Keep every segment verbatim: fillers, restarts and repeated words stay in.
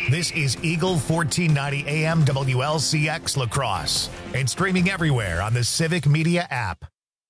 This is Eagle fourteen ninety A M W L C X La Crosse and streaming everywhere on the Civic Media app.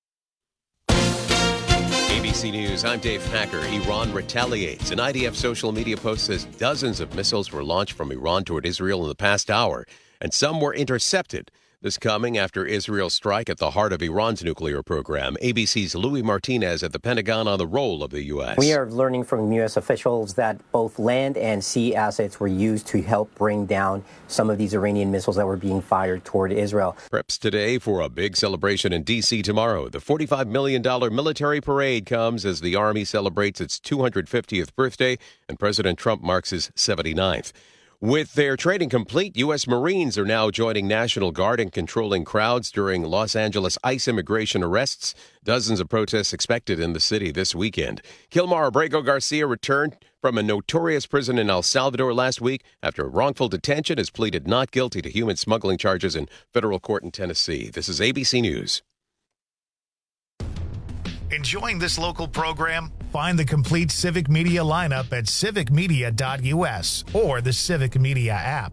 A B C News, I'm Dave Packer. Iran retaliates. An I D F social media post says dozens of missiles were launched from Iran toward Israel in the past hour, and some were intercepted. This coming after Israel's strike at the heart of Iran's nuclear program. A B C's Louis Martinez at the Pentagon on the role of the U S. We are learning from U S officials that both land and sea assets were used to help bring down some of these Iranian missiles that were being fired toward Israel. Preps today for a big celebration in D C tomorrow. The forty-five million dollars military parade comes as the Army celebrates its two hundred fiftieth birthday and President Trump marks his seventy-ninth. With their training complete, U S. Marines are now joining National Guard in controlling crowds during Los Angeles ICE immigration arrests. Dozens of protests expected in the city this weekend. Kilmar Abrego Garcia returned from a notorious prison in El Salvador last week after wrongful detention has pleaded not guilty to human smuggling charges in federal court in Tennessee. This is A B C News. Enjoying this local program? Find the complete Civic Media lineup at civic media dot U S or the Civic Media app.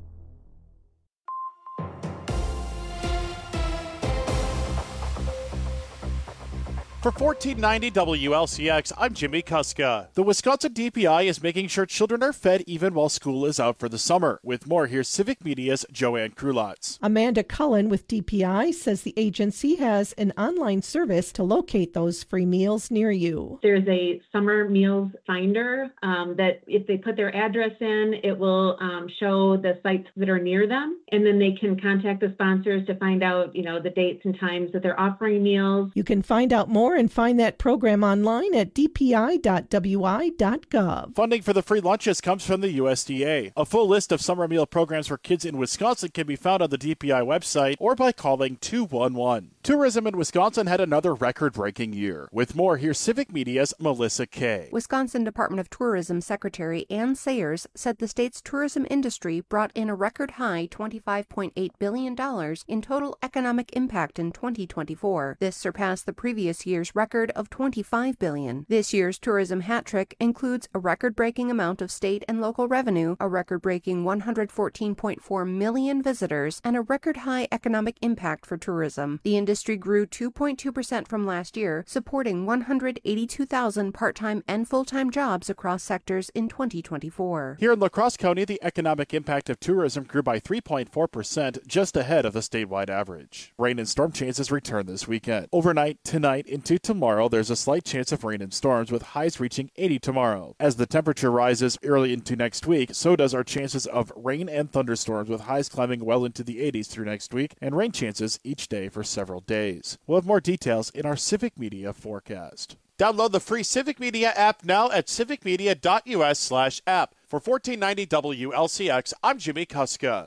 For fourteen ninety W L C X, I'm Jimmy Kuska. The Wisconsin D P I is making sure children are fed even while school is out for the summer. With more, here's Civic Media's Joanne Krulotz. Amanda Cullen with D P I says the agency has an online service to locate those free meals near you. There's a summer meals finder um, that if they put their address in, it will um, show the sites that are near them. And then they can contact the sponsors to find out, you know, the dates and times that they're offering meals. You can find out more and find that program online at d p i dot w i dot gov. Funding for the free lunches comes from the U S D A. A full list of summer meal programs for kids in Wisconsin can be found on the D P I website or by calling two one one. Tourism in Wisconsin had another record-breaking year. With more, here's Civic Media's Melissa Kay. Wisconsin Department of Tourism Secretary Ann Sayers said the state's tourism industry brought in a record high twenty-five point eight billion dollars in total economic impact in twenty twenty-four. This surpassed the previous year's record of twenty-five billion dollars. This year's tourism hat trick includes a record-breaking amount of state and local revenue, a record-breaking one hundred fourteen point four million visitors, and a record-high economic impact for tourism. The industry grew two point two percent from last year, supporting one hundred eighty-two thousand part-time and full-time jobs across sectors in twenty twenty-four. Here in La Crosse County, the economic impact of tourism grew by three point four percent, just ahead of the statewide average. Rain and storm chances return this weekend. Overnight, tonight, into tomorrow, there's a slight chance of rain and storms with highs reaching eighty tomorrow. As the temperature rises early into next week, so does our chances of rain and thunderstorms with highs climbing well into the eighties through next week and rain chances each day for several days. We'll have more details in our Civic Media forecast. Download the free Civic Media app now at civic media dot U S slash app. For fourteen ninety W L C X, I'm Jimmy Kuska.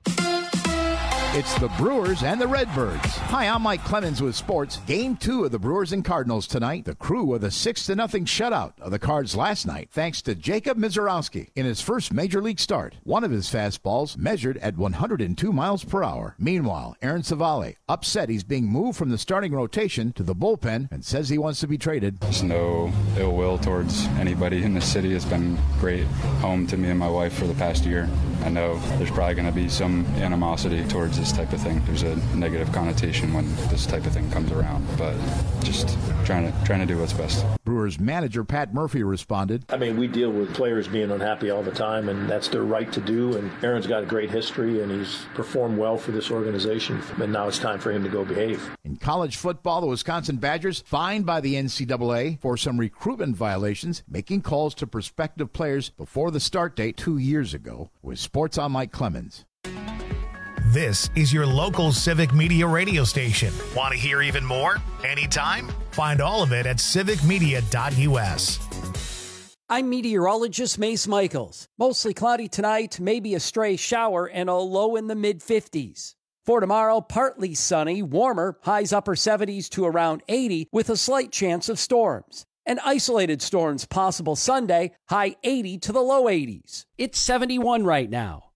It's the Brewers and the Redbirds. Hi, I'm Mike Clemens with sports. Game two of the Brewers and Cardinals tonight. The Crew with a six to nothing shutout of the Cards last night, thanks to Jacob Mizorowski in his first major league start. One of his fastballs measured at one hundred two miles per hour. Meanwhile, Aaron Savale upset he's being moved from the starting rotation to the bullpen and says he wants to be traded. There's no ill will towards anybody in the city. It's been great home to me and my wife for the past year. I know there's probably going to be some animosity towards this type of thing. There's a negative connotation when this type of thing comes around, but just trying to trying to do what's best. Brewers manager Pat Murphy responded. I mean, we deal with players being unhappy all the time, and that's their right to do, and Aaron's got a great history, and he's performed well for this organization, and now it's time for him to go behave. In college football, the Wisconsin Badgers fined by the N C double A for some recruitment violations, making calls to prospective players before the start date two years ago. With Sports, I'm Mike Clemens. This is your local Civic Media radio station. Want to hear even more? Anytime? Find all of it at civic media dot U S. I'm meteorologist Mace Michaels. Mostly cloudy tonight, maybe a stray shower, and a low in the mid-fifties. For tomorrow, partly sunny, warmer, highs upper seventies to around eighty, with a slight chance of storms. And isolated storms possible Sunday, high eighty to the low eighties. It's seventy-one right now.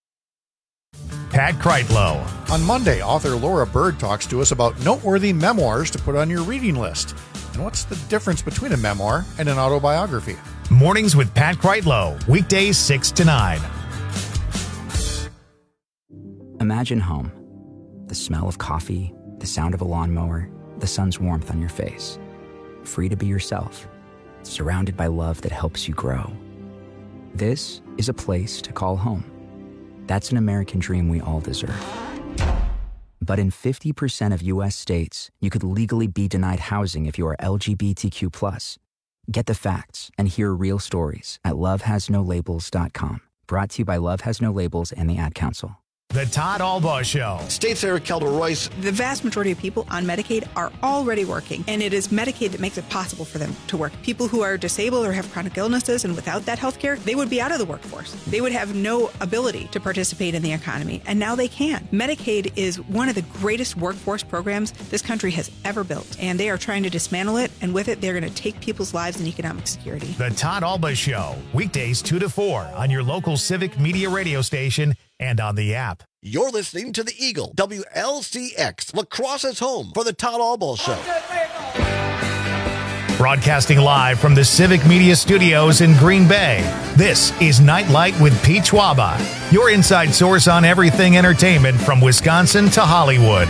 Pat Kreitlow. On Monday, author Laura Bird talks to us about noteworthy memoirs to put on your reading list. And what's the difference between a memoir and an autobiography? Mornings with Pat Kreitlow, weekdays six to nine. Imagine home. The smell of coffee, the sound of a lawnmower, the sun's warmth on your face. Free to be yourself, surrounded by love that helps you grow. This is a place to call home. That's an American dream we all deserve. But in fifty percent of U S states, you could legally be denied housing if you are L G B T Q plus. Get the facts and hear real stories at love has no labels dot com. Brought to you by Love Has No Labels and the Ad Council. The Todd Albaugh Show. State Senator Kelda Royce. The vast majority of people on Medicaid are already working, and it is Medicaid that makes it possible for them to work. People who are disabled or have chronic illnesses and without that health care, they would be out of the workforce. They would have no ability to participate in the economy, and now they can. Medicaid is one of the greatest workforce programs this country has ever built, and they are trying to dismantle it, and with it, they're going to take people's lives and economic security. The Todd Albaugh Show, weekdays two to four on your local Civic Media radio station and on the app. You're listening to the Eagle, W L C X, La Crosse's home for the Todd Albaugh Show. Broadcasting live from the Civic Media Studios in Green Bay, this is Nightlight with Pete Schwaba, your inside source on everything entertainment from Wisconsin to Hollywood.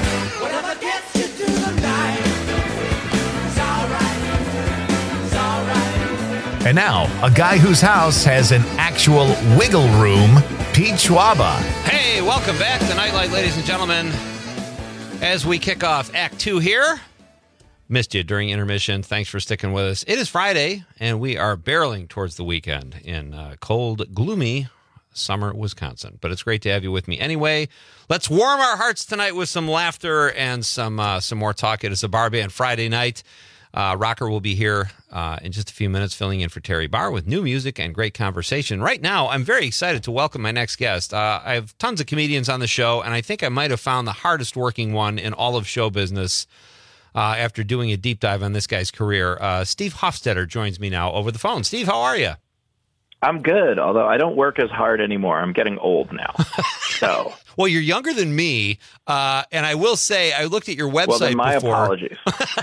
And now, a guy whose house has an actual wiggle room, Pete Schwaba. Hey, welcome back to Nightlight, ladies and gentlemen. As we kick off Act Two here, missed you during intermission. Thanks for sticking with us. It is Friday, and we are barreling towards the weekend in uh, cold, gloomy summer Wisconsin. But it's great to have you with me anyway. Let's warm our hearts tonight with some laughter and some uh, some more talk. It is a bar band Friday night. Uh, Rocker will be here uh, in just a few minutes, filling in for Terry Barr with new music and great conversation. Right now, I'm very excited to welcome my next guest. Uh, I have tons of comedians on the show, and I think I might have found the hardest working one in all of show business uh, after doing a deep dive on this guy's career. Uh, Steve Hofstetter joins me now over the phone. Steve, how are you? I'm good, although I don't work as hard anymore. I'm getting old now. So, well, you're younger than me, uh, and I will say I looked at your website well, then my before. apologies.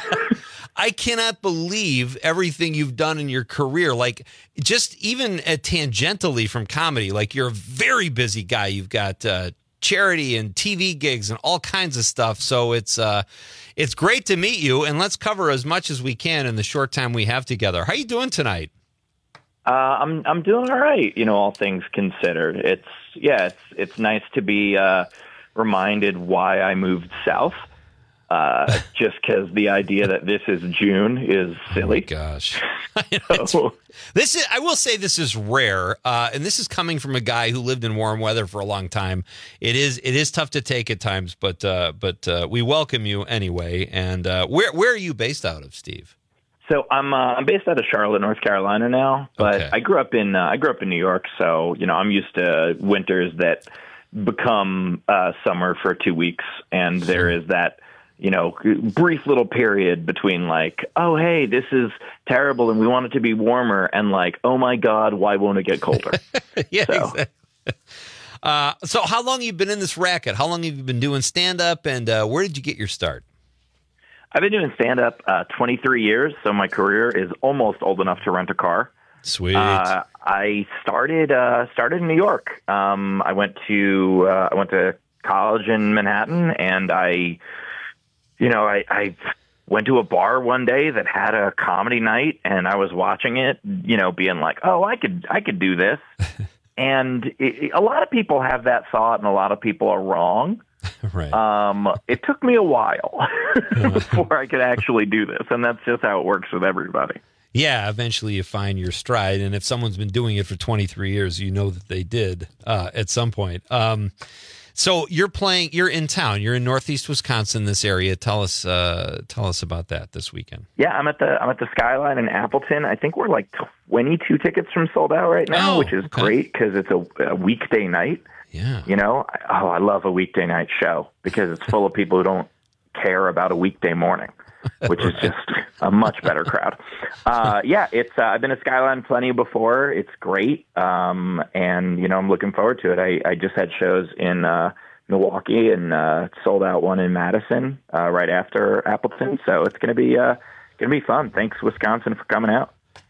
I cannot believe everything you've done in your career. Like, just even uh, tangentially from comedy, like you're a very busy guy. You've got uh, charity and T V gigs and all kinds of stuff. So it's uh, it's great to meet you, and let's cover as much as we can in the short time we have together. How are you doing tonight? Uh, I'm I'm doing all right. You know, all things considered. It's yeah, it's it's nice to be uh, reminded why I moved south. Uh, just because the idea that this is June is silly. Oh gosh. so, this is, I will say this is rare, uh, and this is coming from a guy who lived in warm weather for a long time. It is it is tough to take at times, but uh, but uh, we welcome you anyway. And uh, where where are you based out of, Steve? So I'm uh, I'm based out of Charlotte, North Carolina now, but okay. I grew up in uh, I grew up in New York, so you know I'm used to winters that become uh, summer for two weeks, and there is that. You know, brief little period between like, oh, hey, this is terrible and we want it to be warmer, and like, oh, my God, why won't it get colder? yeah, so. exactly. Uh, so how long have you been in this racket? How long have you been doing stand-up, and uh, where did you get your start? I've been doing stand-up uh, twenty-three years, so my career is almost old enough to rent a car. Sweet. Uh, I started uh, started in New York. Um, I went to uh, I went to college in Manhattan, and I... You know, I, I went to a bar one day that had a comedy night, and I was watching it, you know, being like, oh, I could I could do this. and it, a lot of people have that thought, and a lot of people are wrong. Right. Um, it took me a while before I could actually do this, and that's just how it works with everybody. Yeah, eventually you find your stride, and if someone's been doing it for twenty-three years, you know that they did uh, at some point. Um So you're playing. You're in town. You're in Northeast Wisconsin, this area. Tell us. Uh, tell us about that this weekend. Yeah, I'm at the I'm at the Skyline in Appleton. I think we're like twenty-two tickets from sold out right now, oh, which is okay. great because it's a, a weekday night. Yeah. You know, oh, I love a weekday night show because it's full of people who don't care about a weekday morning, which right. is just a much better crowd. Uh, yeah, it's uh, I've been to Skyline plenty before. It's great, um, and you know I'm looking forward to it. I, I just had shows in uh, Milwaukee and uh, sold out one in Madison uh, right after Appleton, so it's gonna be uh, gonna be fun. Thanks, Wisconsin, for coming out.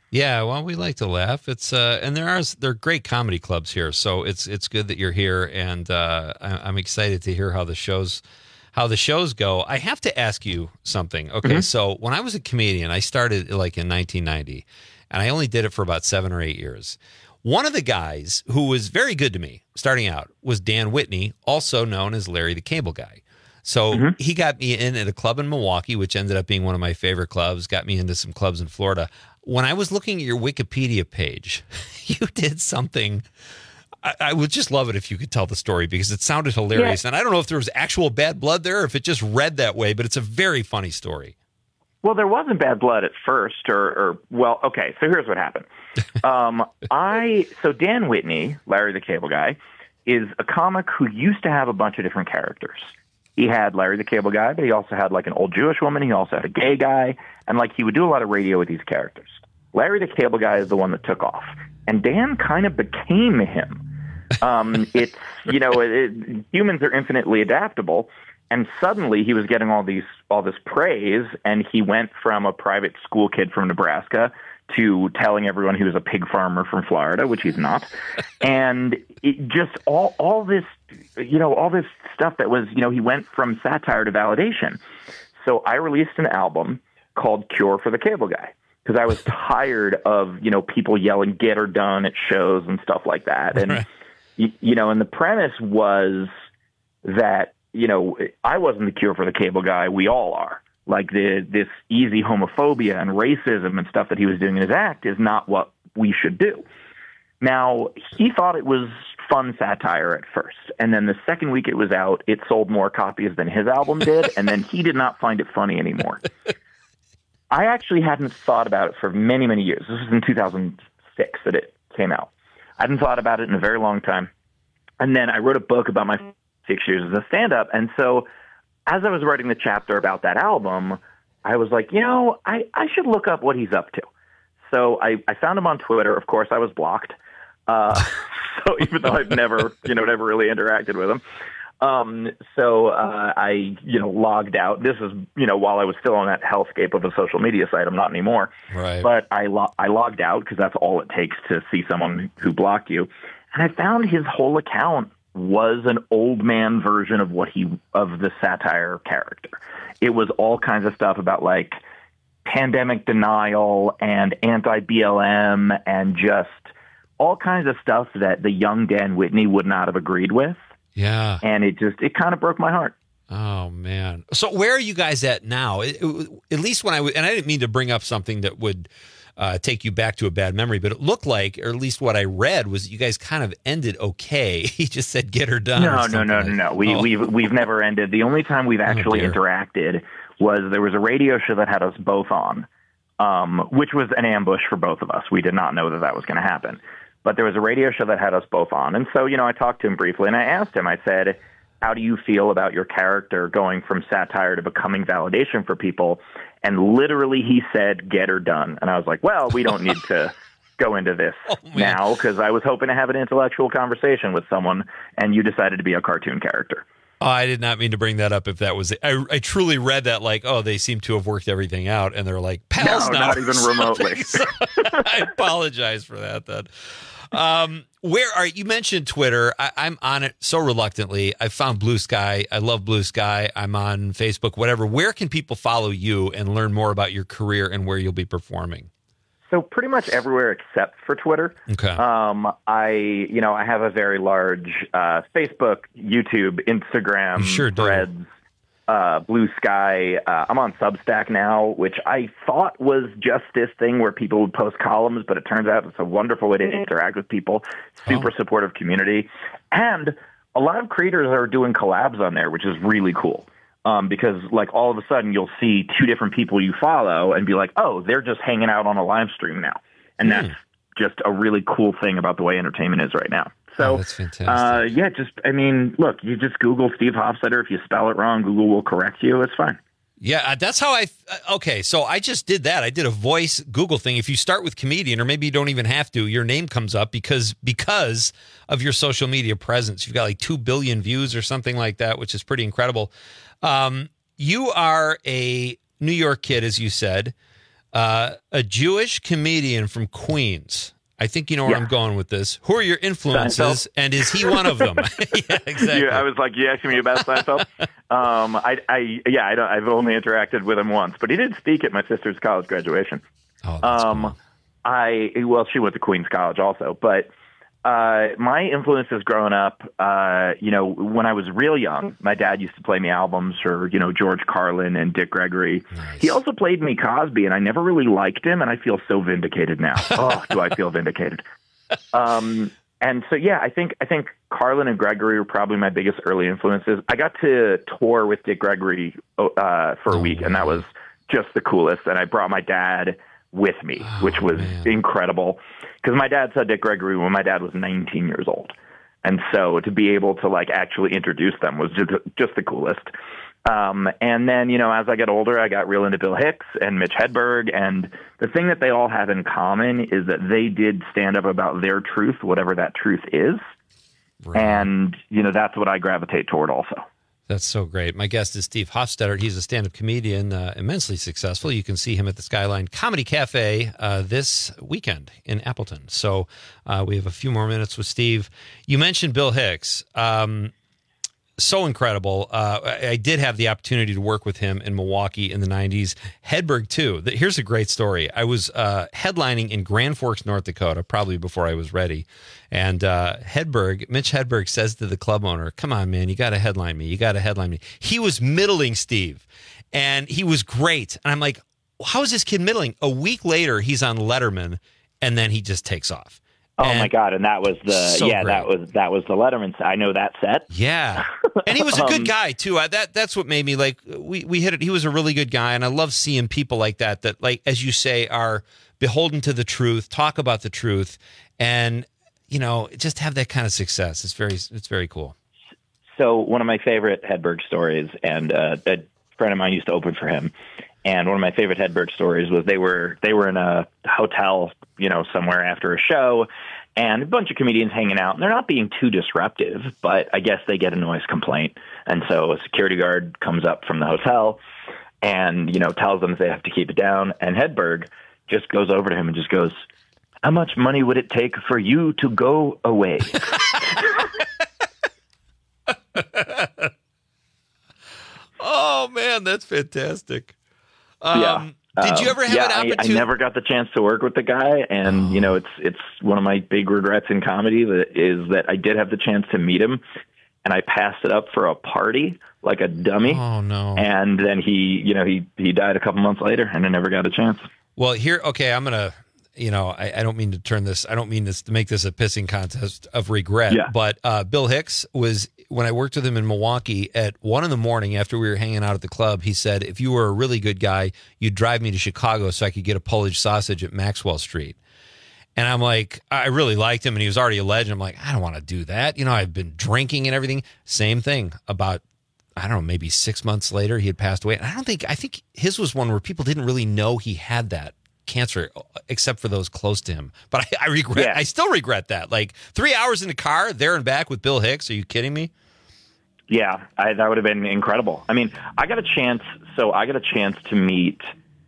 Yeah, well, we like to laugh. It's uh, and there are there are great comedy clubs here, so it's it's good that you're here, and uh, I, I'm excited to hear how the shows how the shows go. I have to ask you something. Okay, mm-hmm. So when I was a comedian, I started like in nineteen ninety, and I only did it for about seven or eight years. One of the guys who was very good to me starting out was Dan Whitney, also known as Larry the Cable Guy. So mm-hmm. he got me in at a club in Milwaukee, which ended up being one of my favorite clubs, got me into some clubs in Florida. When I was looking at your Wikipedia page, you did something. I, I would just love it if you could tell the story because it sounded hilarious. Yeah. And I don't know if there was actual bad blood there or if it just read that way, but it's a very funny story. Well, there wasn't bad blood at first, or, or well, okay, so here's what happened. Um, I So Dan Whitney, Larry the Cable Guy, is a comic who used to have a bunch of different characters. He had Larry the Cable Guy, but he also had like an old Jewish woman. He also had a gay guy. And like he would do a lot of radio with these characters. Larry the Cable Guy is the one that took off. And Dan kind of became him. Um, it's, you know, it, it, humans are infinitely adaptable. And suddenly he was getting all these all this praise. And he went from a private school kid from Nebraska to telling everyone he was a pig farmer from Florida, which he's not. And it just all all this, you know, all this stuff that was, you know, he went from satire to validation. So I released an album called Cure for the Cable Guy because I was tired of, you know, people yelling "get her done" at shows and stuff like that. And, right. you, you know, and the premise was that, you know, I wasn't the cure for the cable guy. We all are. Like the this easy homophobia and racism and stuff that he was doing in his act is not what we should do. Now, he thought it was fun satire at first. And then the second week it was out, it sold more copies than his album did. And then he did not find it funny anymore. I actually hadn't thought about it for many, many years. This was in two thousand six that it came out. I hadn't thought about it in a very long time. And then I wrote a book about my six years as a stand-up. And so as I was writing the chapter about that album, I was like, you know, I, I should look up what he's up to. So I, I found him on Twitter. Of course, I was blocked. Uh, so even though I've never, you know, never really interacted with him. Um, so uh, I, you know, logged out. This is, you know, while I was still on that hellscape of a social media site. I'm not anymore. Right. But I, lo- I logged out because that's all it takes to see someone who blocked you. And I found his whole account was an old man version of what he of the satire character. It was all kinds of stuff about like pandemic denial and anti-B L M and just all kinds of stuff that the young Dan Whitney would not have agreed with. Yeah. And it just it kind of broke my heart. Oh man. So where are you guys at now? It, it, at least when I and I didn't mean to bring up something that would Uh, take you back to a bad memory, but it looked like, or at least what I read, was you guys kind of ended okay. He just said, "Get her done." No, no, no, no, no. We oh. we've we've never ended. The only time we've actually oh, interacted was there was a radio show that had us both on, um, which was an ambush for both of us. We did not know that that was going to happen, but there was a radio show that had us both on, and so you know, I talked to him briefly, and I asked him. I said, "How do you feel about your character going from satire to becoming validation for people?" And literally he said, "Get her done." And I was like, well, we don't need to go into this oh, now because I was hoping to have an intellectual conversation with someone, and you decided to be a cartoon character. Oh, I did not mean to bring that up if that was it. I, I truly read that like, oh, they seem to have worked everything out, and they're like, pals no, now. Not even remotely. So, I apologize for that then. Um, where are you mentioned Twitter? I, I'm on it so reluctantly. I found Blue Sky. I love Blue Sky. I'm on Facebook, whatever. Where can people follow you and learn more about your career and where you'll be performing? So pretty much everywhere except for Twitter. Okay. Um, I, you know, I have a very large uh, Facebook, YouTube, Instagram, sure Threads, uh, Blue Sky. Uh, I'm on Substack now, which I thought was just this thing where people would post columns, but it turns out it's a wonderful way to interact with people. Super oh. supportive community. And a lot of creators are doing collabs on there, which is really cool. Um, because like all of a sudden you'll see two different people you follow and be like, oh, they're just hanging out on a live stream now. And mm. that's just a really cool thing about the way entertainment is right now. So, oh, that's fantastic. Uh, yeah, just, I mean, look, you just Google Steve Hofstetter. If you spell it wrong, Google will correct you. It's fine. Yeah, that's how I, okay, so I just did that. I did a voice Google thing. If you start with comedian, or maybe you don't even have to, your name comes up because because of your social media presence. You've got like two billion views or something like that, which is pretty incredible. Um, you are a New York kid, as you said. uh, a Jewish comedian from Queens. I think you know where Yeah. I'm going with this. Who are your influences, Seinfeld. and is he one of them? Yeah, exactly. Yeah, I was like, you asking me about Seinfeld? um, I, I, yeah, I don't, I've only interacted with him once, but he did speak at my sister's college graduation. Oh, that's um, cool. I, well, she went to Queens College also, but uh, my influences growing up, uh, you know, when I was real young, my dad used to play me albums for, you know, George Carlin and Dick Gregory. Nice. He also played me Cosby, and I never really liked him, and I feel so vindicated now. Oh, do I feel vindicated? Um, and so, yeah, I think I think Carlin and Gregory were probably my biggest early influences. I got to tour with Dick Gregory uh, for a week, and that was just the coolest. And I brought my dad with me, Oh, which was man. incredible. Because my dad saw Dick Gregory when my dad was nineteen years old. And so to be able to like actually introduce them was just, just the coolest. Um, and then, you know, as I got older, I got real into Bill Hicks and Mitch Hedberg. And the thing that they all have in common is that they did stand up about their truth, whatever that truth is. Right. And, you know, that's what I gravitate toward also. That's so great. My guest is Steve Hofstetter. He's a stand-up comedian, uh, immensely successful. You can see him at the Skyline Comedy Cafe uh, this weekend in Appleton. So uh, we have a few more minutes with Steve. You mentioned Bill Hicks. Um, so incredible. Uh, I, I did have the opportunity to work with him in Milwaukee in the nineties. Hedberg, too. The, here's a great story. I was uh, headlining in Grand Forks, North Dakota, probably before I was ready. And uh, Hedberg, Mitch Hedberg says to the club owner, come on, man, you got to headline me. You got to headline me. He was middling, Steve, and he was great. And I'm like, how is this kid middling? A week later, he's on Letterman, and then he just takes off. Oh And my God. And that was the, so yeah, great. that was, that was the Letterman. I know that set. Yeah. And he was a Um, good guy too. I, that that's what made me like, we, we hit it. He was a really good guy. And I love seeing people like that, that like, as you say, are beholden to the truth, talk about the truth, and, you know, just have that kind of success. It's very, it's very cool. So one of my favorite Hedberg stories, and uh, a friend of mine used to open for him. And one of my favorite Hedberg stories was they were they were in a hotel, you know, somewhere after a show, and a bunch of comedians hanging out. And they're not being too disruptive, but I guess they get a noise complaint. And so a security guard comes up from the hotel and, you know, tells them they have to keep it down. And Hedberg just goes over to him and just goes, how much money would it take for you to go away? Oh, man, that's fantastic. Um, yeah. Did you ever have yeah, an I, opportunity? I never got the chance to work with the guy, and Oh. you know, it's it's one of my big regrets in comedy that is that I did have the chance to meet him, and I passed it up for a party like a dummy. Oh, no. And then he, you know, he he died a couple months later, and I never got a chance. Well, here, okay, I'm going to, you know, I, I don't mean to turn this, I don't mean this to make this a pissing contest of regret, Yeah. but uh, Bill Hicks was, when I worked with him in Milwaukee at one in the morning after we were hanging out at the club, he said, if you were a really good guy, you'd drive me to Chicago so I could get a Polish sausage at Maxwell Street. And I'm like, I really liked him, and he was already a legend. I'm like, I don't want to do that. You know, I've been drinking and everything. Same thing. About, I don't know, maybe six months later, he had passed away. And I don't think, I think his was one where people didn't really know he had that cancer, except for those close to him. But I, I regret, Yeah. I still regret that. Like three hours in the car, there and back with Bill Hicks. Are you kidding me? Yeah, I, that would have been incredible. I mean, I got a chance. So I got a chance to meet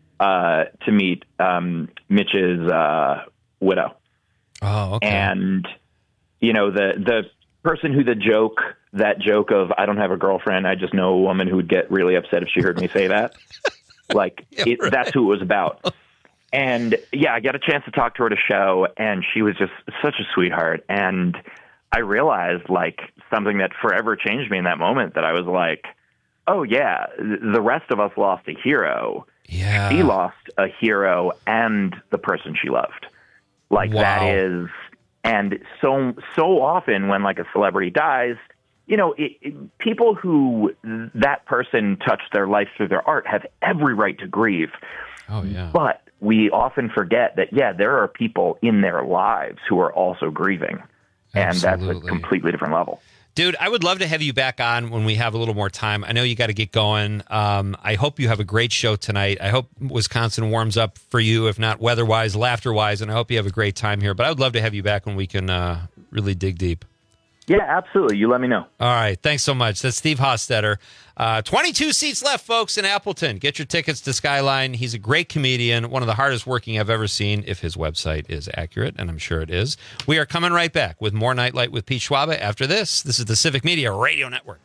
uh, to meet um, Mitch's uh, widow. Oh, okay. And you know, the the person who the joke that joke of I don't have a girlfriend, I just know a woman who would get really upset if she heard me say that. Like Yeah, it, right. that's who it was about. And yeah, I got a chance to talk to her at a show, and she was just such a sweetheart. And I realized like something that forever changed me in that moment, that I was like, oh yeah, the rest of us lost a hero. Yeah. She lost a hero and the person she loved. Like Wow. that is, and so, so often when like a celebrity dies, you know, it, it, people who that person touched their life through their art have every right to grieve. Oh, yeah. But we often forget that, yeah, there are people in their lives who are also grieving. And that's Absolutely. a completely different level. Dude, I would love to have you back on when we have a little more time. I know you got to get going. Um, I hope you have a great show tonight. I hope Wisconsin warms up for you, if not weather-wise, laughter-wise, and I hope you have a great time here. But I would love to have you back when we can uh, really dig deep. Yeah, absolutely. You let me know. All right. Thanks so much. That's Steve Hostetter. Uh, twenty-two seats left, folks, in Appleton. Get your tickets to Skyline. He's a great comedian, one of the hardest working I've ever seen, if his website is accurate, and I'm sure it is. We are coming right back with more Nightlight with Pete Schwaba after this. This is the Civic Media Radio Network.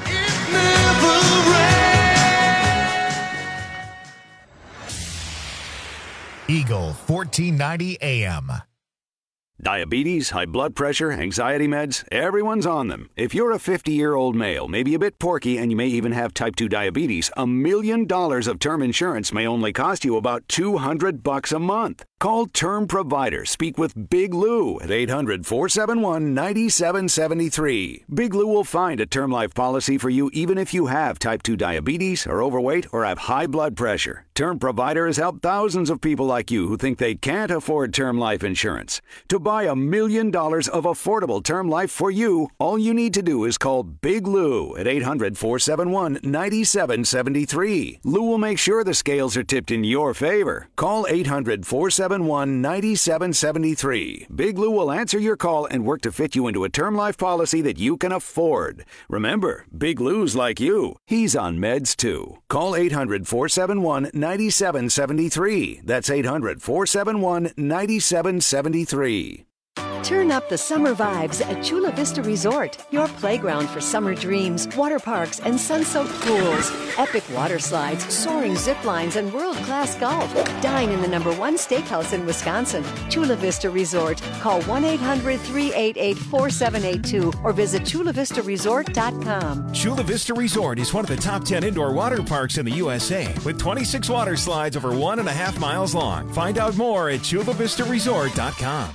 Eagle fourteen ninety A M. Diabetes, high blood pressure, anxiety meds, everyone's on them. If you're a fifty-year-old male, maybe a bit porky, and you may even have type two diabetes, a million dollars of term insurance may only cost you about two hundred bucks a month. Call Term Provider. Speak with Big Lou at eight hundred, four seven one, nine seven seven three. Big Lou will find a term life policy for you even if you have type two diabetes, are overweight, or have high blood pressure. Term Provider has helped thousands of people like you who think they can't afford term life insurance. To buy a million dollars of affordable term life for you, all you need to do is call Big Lou at eight hundred, four seven one, nine seven seven three. Lou will make sure the scales are tipped in your favor. Call eight hundred, four seven one, nine seven seven three. Big Lou will answer your call and work to fit you into a term life policy that you can afford. Remember, Big Lou's like you. He's on meds too. Call eight hundred, four seven one, nine seven seven three. That's eight hundred, four seven one, nine seven seven three. Turn up the summer vibes at Chula Vista Resort, your playground for summer dreams, water parks, and sun-soaked pools. Epic water slides, soaring zip lines, and world-class golf. Dine in the number one steakhouse in Wisconsin, Chula Vista Resort. Call one eight hundred, three eight eight, four seven eight two or visit chula vista resort dot com. Chula Vista Resort is one of the top ten indoor water parks in the U S A, with twenty-six water slides over one and a half miles long. Find out more at chula vista resort dot com.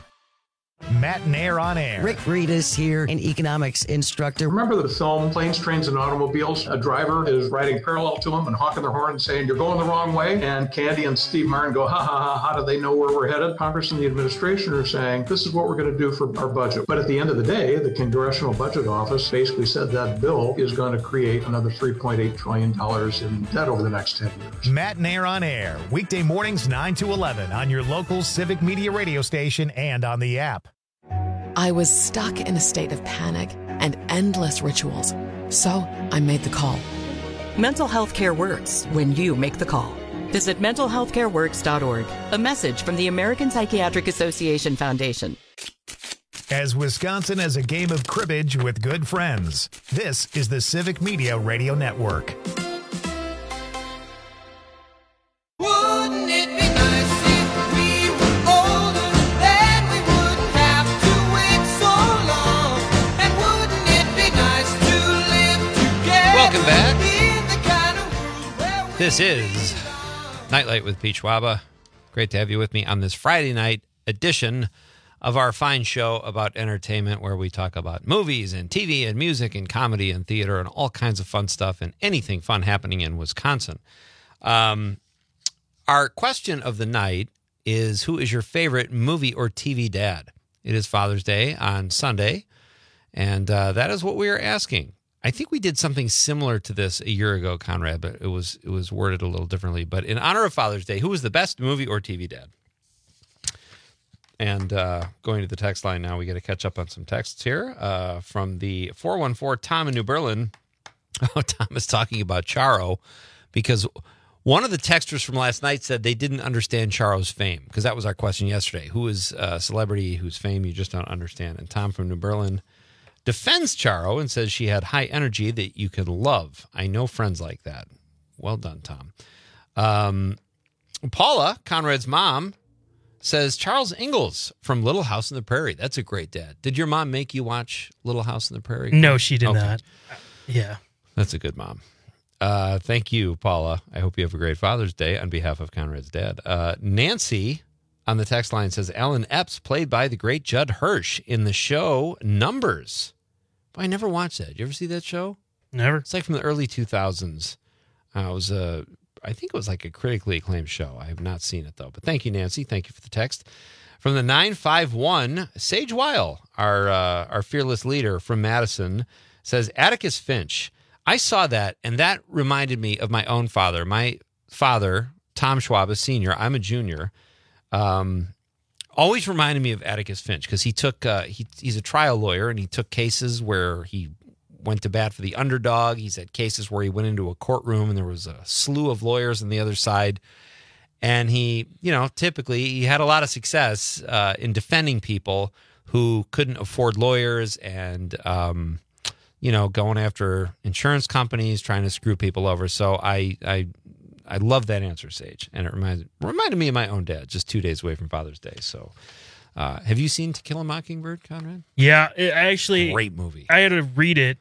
Matt Nair on air. Rick Breedis here, an economics instructor. Remember the film Planes, Trains, and Automobiles? A driver is riding parallel to him and honking their horn and saying, "You're going the wrong way." And Candy and Steve Martin go, ha ha ha, how do they know where we're headed? Congress and the administration are saying, this is what we're going to do for our budget. But at the end of the day, the Congressional Budget Office basically said that bill is going to create another three point eight trillion dollars in debt over the next ten years. Matt Nair on air, weekday mornings nine to eleven on your local Civic Media radio station and on the app. I was stuck in a state of panic and endless rituals, so I made the call. Mental health care works when you make the call. Visit mental health care works dot org. A message from the American Psychiatric Association Foundation. As Wisconsin has a game of cribbage with good friends, this is the Civic Media Radio Network. Wouldn't it be nice if we were older, then we wouldn't have to wait so long? And wouldn't it be nice to live together? Welcome back. In the kind of world where This is Nightlight with Pete Schwaba. Great to have you with me on this Friday night edition of our fine show about entertainment, where we talk about movies and T V and music and comedy and theater and all kinds of fun stuff and anything fun happening in Wisconsin. Um, our question of the night is, who is your favorite movie or T V dad? It is Father's Day on Sunday, and uh, that is what we are asking. I think we did something similar to this a year ago, Conrad, but it was it was worded a little differently. But in honor of Father's Day, who was the best movie or T V dad? And uh, going to the text line now, we got to catch up on some texts here uh, from the four one four, Tom in New Berlin. Oh, Tom is talking about Charo, because one of the texters from last night said they didn't understand Charo's fame, because that was our question yesterday. Who is a celebrity whose fame you just don't understand? And Tom from New Berlin defends Charo and says she had high energy that you could love. I know friends like that. Well done, Tom. Um, Paula, Conrad's mom, says Charles Ingalls from Little House on the Prairie. That's a great dad. Did your mom make you watch Little House on the Prairie? No, she did okay. not. Yeah. That's a good mom. Uh, thank you, Paula. I hope you have a great Father's Day on behalf of Conrad's dad. Uh, Nancy on the text line says Alan Epps, played by the great Judd Hirsch in the show Numbers. Boy, I never watched that. Did you ever see that show? Never. It's like from the early two thousands. Uh, it was a... I think it was like a critically acclaimed show. I have not seen it, though. But thank you, Nancy. Thank you for the text. From the nine five one, Sage Weil, our uh, our fearless leader from Madison, says, Atticus Finch. I saw that, and that reminded me of my own father. My father, Tom Schwab, is senior. I'm a junior. Um, always reminded me of Atticus Finch because he took uh, he he's a trial lawyer and he took cases where he went to bat for the underdog. He's had cases where he went into a courtroom and there was a slew of lawyers on the other side. And he, you know, typically he had a lot of success uh, in defending people who couldn't afford lawyers and, um, you know, going after insurance companies, trying to screw people over. So I I, I love that answer, Sage. And it reminded, reminded me of my own dad, just two days away from Father's Day. So uh, have you seen To Kill a Mockingbird, Conrad? Yeah, it, I actually... Great movie. I had to read it,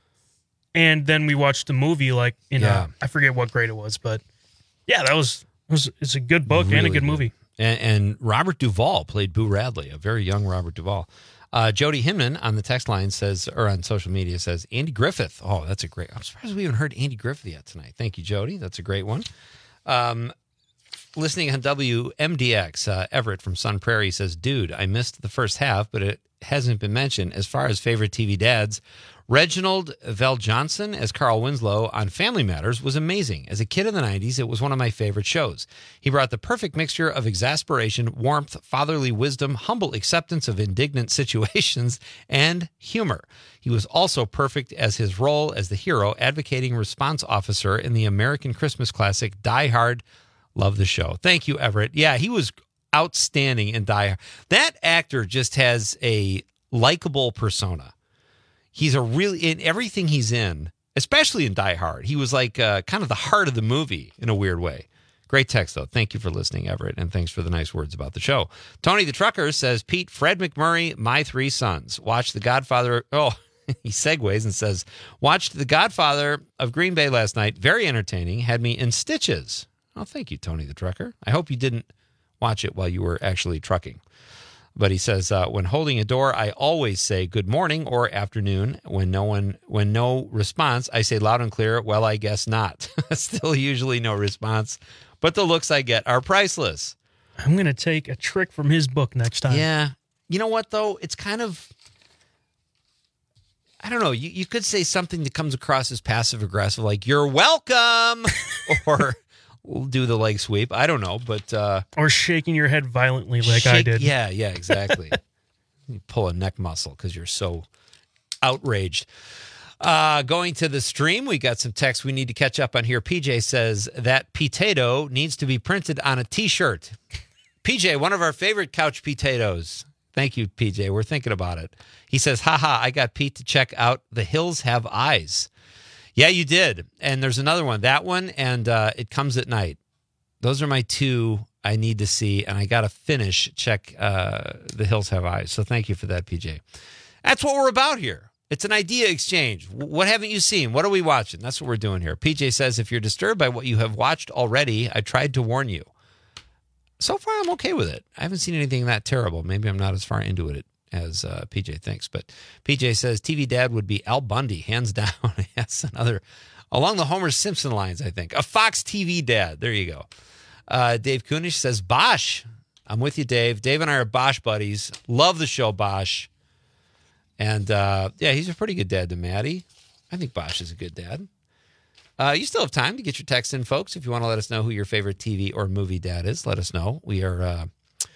and then we watched the movie, like, in Yeah. a, I forget what grade it was, but yeah, that was... Was, it's a good book and a Really good movie. And, and Robert Duvall played Boo Radley, a very young Robert Duvall. Uh, Jody Hinman on the text line says, or on social media says, Andy Griffith. Oh, that's a great. I'm surprised we haven't heard Andy Griffith yet tonight. Thank you, Jody. That's a great one. Um, listening on W M D X, uh, Everett from Sun Prairie says, dude, I missed the first half, but it hasn't been mentioned. As far as favorite T V dads, Reginald Vell Johnson as Carl Winslow on Family Matters was amazing. As a kid in the nineties, it was one of my favorite shows. He brought the perfect mixture of exasperation, warmth, fatherly wisdom, humble acceptance of indignant situations, and humor. He was also perfect as his role as the hero, advocating response officer in the American Christmas classic Die Hard. Love the show. Thank you, Everett. Yeah, he was outstanding in Die Hard. That actor just has a likable persona. He's a really, in everything he's in, especially in Die Hard, he was like uh, kind of the heart of the movie in a weird way. Great text, though. Thank you for listening, Everett, and thanks for the nice words about the show. Tony the Trucker says, Pete, Fred McMurray, my three sons. Watched The Godfather. Oh, he segues and says, watched The Godfather of Green Bay last night. Very entertaining. Had me in stitches. Oh, thank you, Tony the Trucker. I hope you didn't watch it while you were actually trucking. But he says, uh, when holding a door, I always say good morning or afternoon. When no one, when no response, I say loud and clear, well, I guess not. Still usually no response, but the looks I get are priceless. I'm going to take a trick from his book next time. Yeah. You know what, though? It's kind of, I don't know. You, you could say something that comes across as passive-aggressive, like, you're welcome, or... We'll do the leg sweep. I don't know, but... Uh, or shaking your head violently like shake, I did. Yeah, yeah, exactly. You pull a neck muscle because you're so outraged. Uh, going to the stream, we got some text we need to catch up on here. P J says that potato needs to be printed on a T-shirt. P J, one of our favorite couch potatoes. Thank you, P J. We're thinking about it. He says, haha, I got Pete to check out The Hills Have Eyes. Yeah, you did. And there's another one. That one and uh, It Comes at Night. Those are my two I need to see, and I got to finish, check uh, The Hills Have Eyes. So thank you for that, P J. That's what we're about here. It's an idea exchange. What haven't you seen? What are we watching? That's what we're doing here. P J says, if you're disturbed by what you have watched already, I tried to warn you. So far, I'm okay with it. I haven't seen anything that terrible. Maybe I'm not as far into it as uh, P J thinks. But P J says T V dad would be Al Bundy, hands down. Yes, another along the Homer Simpson lines, I think. A Fox T V dad. There you go. Uh, Dave Kunish says Bosch. I'm with you, Dave. Dave and I are Bosch buddies. Love the show, Bosch. And uh, yeah, he's a pretty good dad to Maddie. I think Bosch is a good dad. Uh, you still have time to get your text in, folks. If you want to let us know who your favorite T V or movie dad is, let us know. We are... Uh,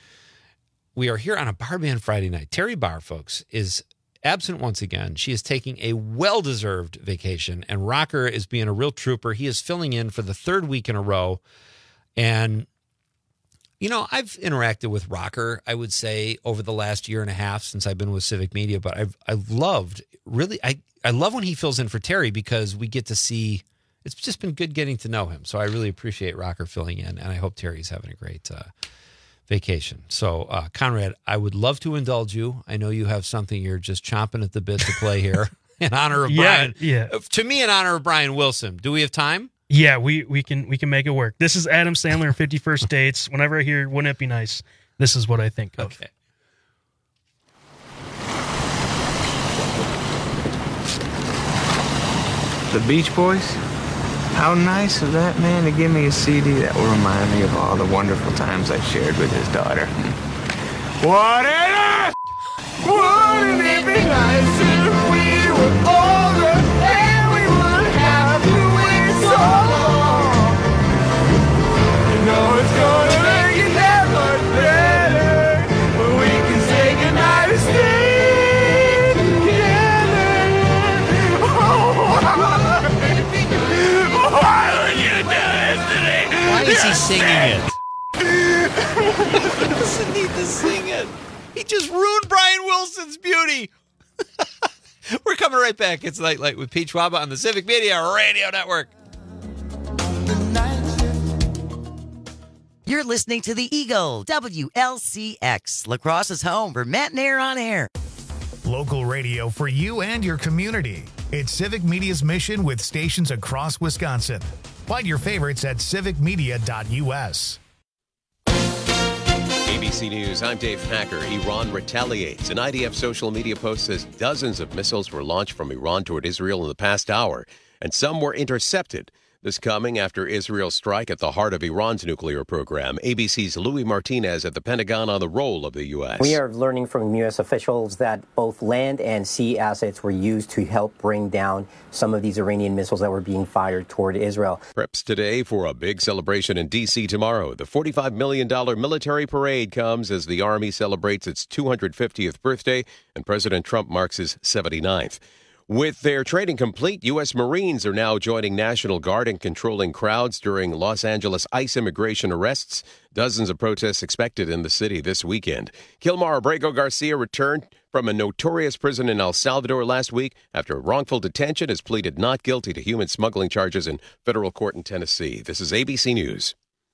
We are here on a Bar Band Friday night. Terry Barr, folks, is absent once again. She is taking a well-deserved vacation, and Rocker is being a real trooper. He is filling in for the third week in a row. And, you know, I've interacted with Rocker, I would say, over the last year and a half since I've been with Civic Media, but I've I've loved, really, I, I love when he fills in for Terry because we get to see, it's just been good getting to know him. So I really appreciate Rocker filling in, and I hope Terry's having a great uh vacation. So, uh, Conrad, I would love to indulge you. I know you have something you're just chomping at the bit to play here in honor of yeah, Brian. Yeah. To me, in honor of Brian Wilson. Do we have time? Yeah, we, we can we can make it work. This is Adam Sandler in fifty-first Dates. Whenever I hear Wouldn't It Be Nice, this is what I think of. Okay. The Beach Boys? How nice of that man to give me a C D that will remind me of all the wonderful times I shared with his daughter. What it is? Wouldn't it be nice if we were older and we would have to wait so long? You know it's gonna make it that much better when we singing it. He doesn't need to sing it. He just ruined Brian Wilson's beauty. We're coming right back. It's Nightlight with Pete Schwaba on the Civic Media Radio Network. You're listening to The Eagle, W L C X, La Crosse's home for Matt and Air on air. Local radio for you and your community. It's Civic Media's mission with stations across Wisconsin. Find your favorites at civic media dot u s. A B C News, I'm Dave Packer. Iran retaliates. An I D F social media post says dozens of missiles were launched from Iran toward Israel in the past hour, and some were intercepted. This coming after Israel's strike at the heart of Iran's nuclear program. A B C's Louis Martinez at the Pentagon on the role of the U S. We are learning from U S officials that both land and sea assets were used to help bring down some of these Iranian missiles that were being fired toward Israel. Preps today for a big celebration in D C tomorrow. The forty-five million dollars military parade comes as the Army celebrates its two hundred fiftieth birthday and President Trump marks his seventy-ninth. With their training complete, U S. Marines are now joining National Guard in controlling crowds during Los Angeles ICE immigration arrests. Dozens of protests expected in the city this weekend. Kilmar Abrego Garcia returned from a notorious prison in El Salvador last week after wrongful detention has pleaded not guilty to human smuggling charges in federal court in Tennessee. This is A B C News.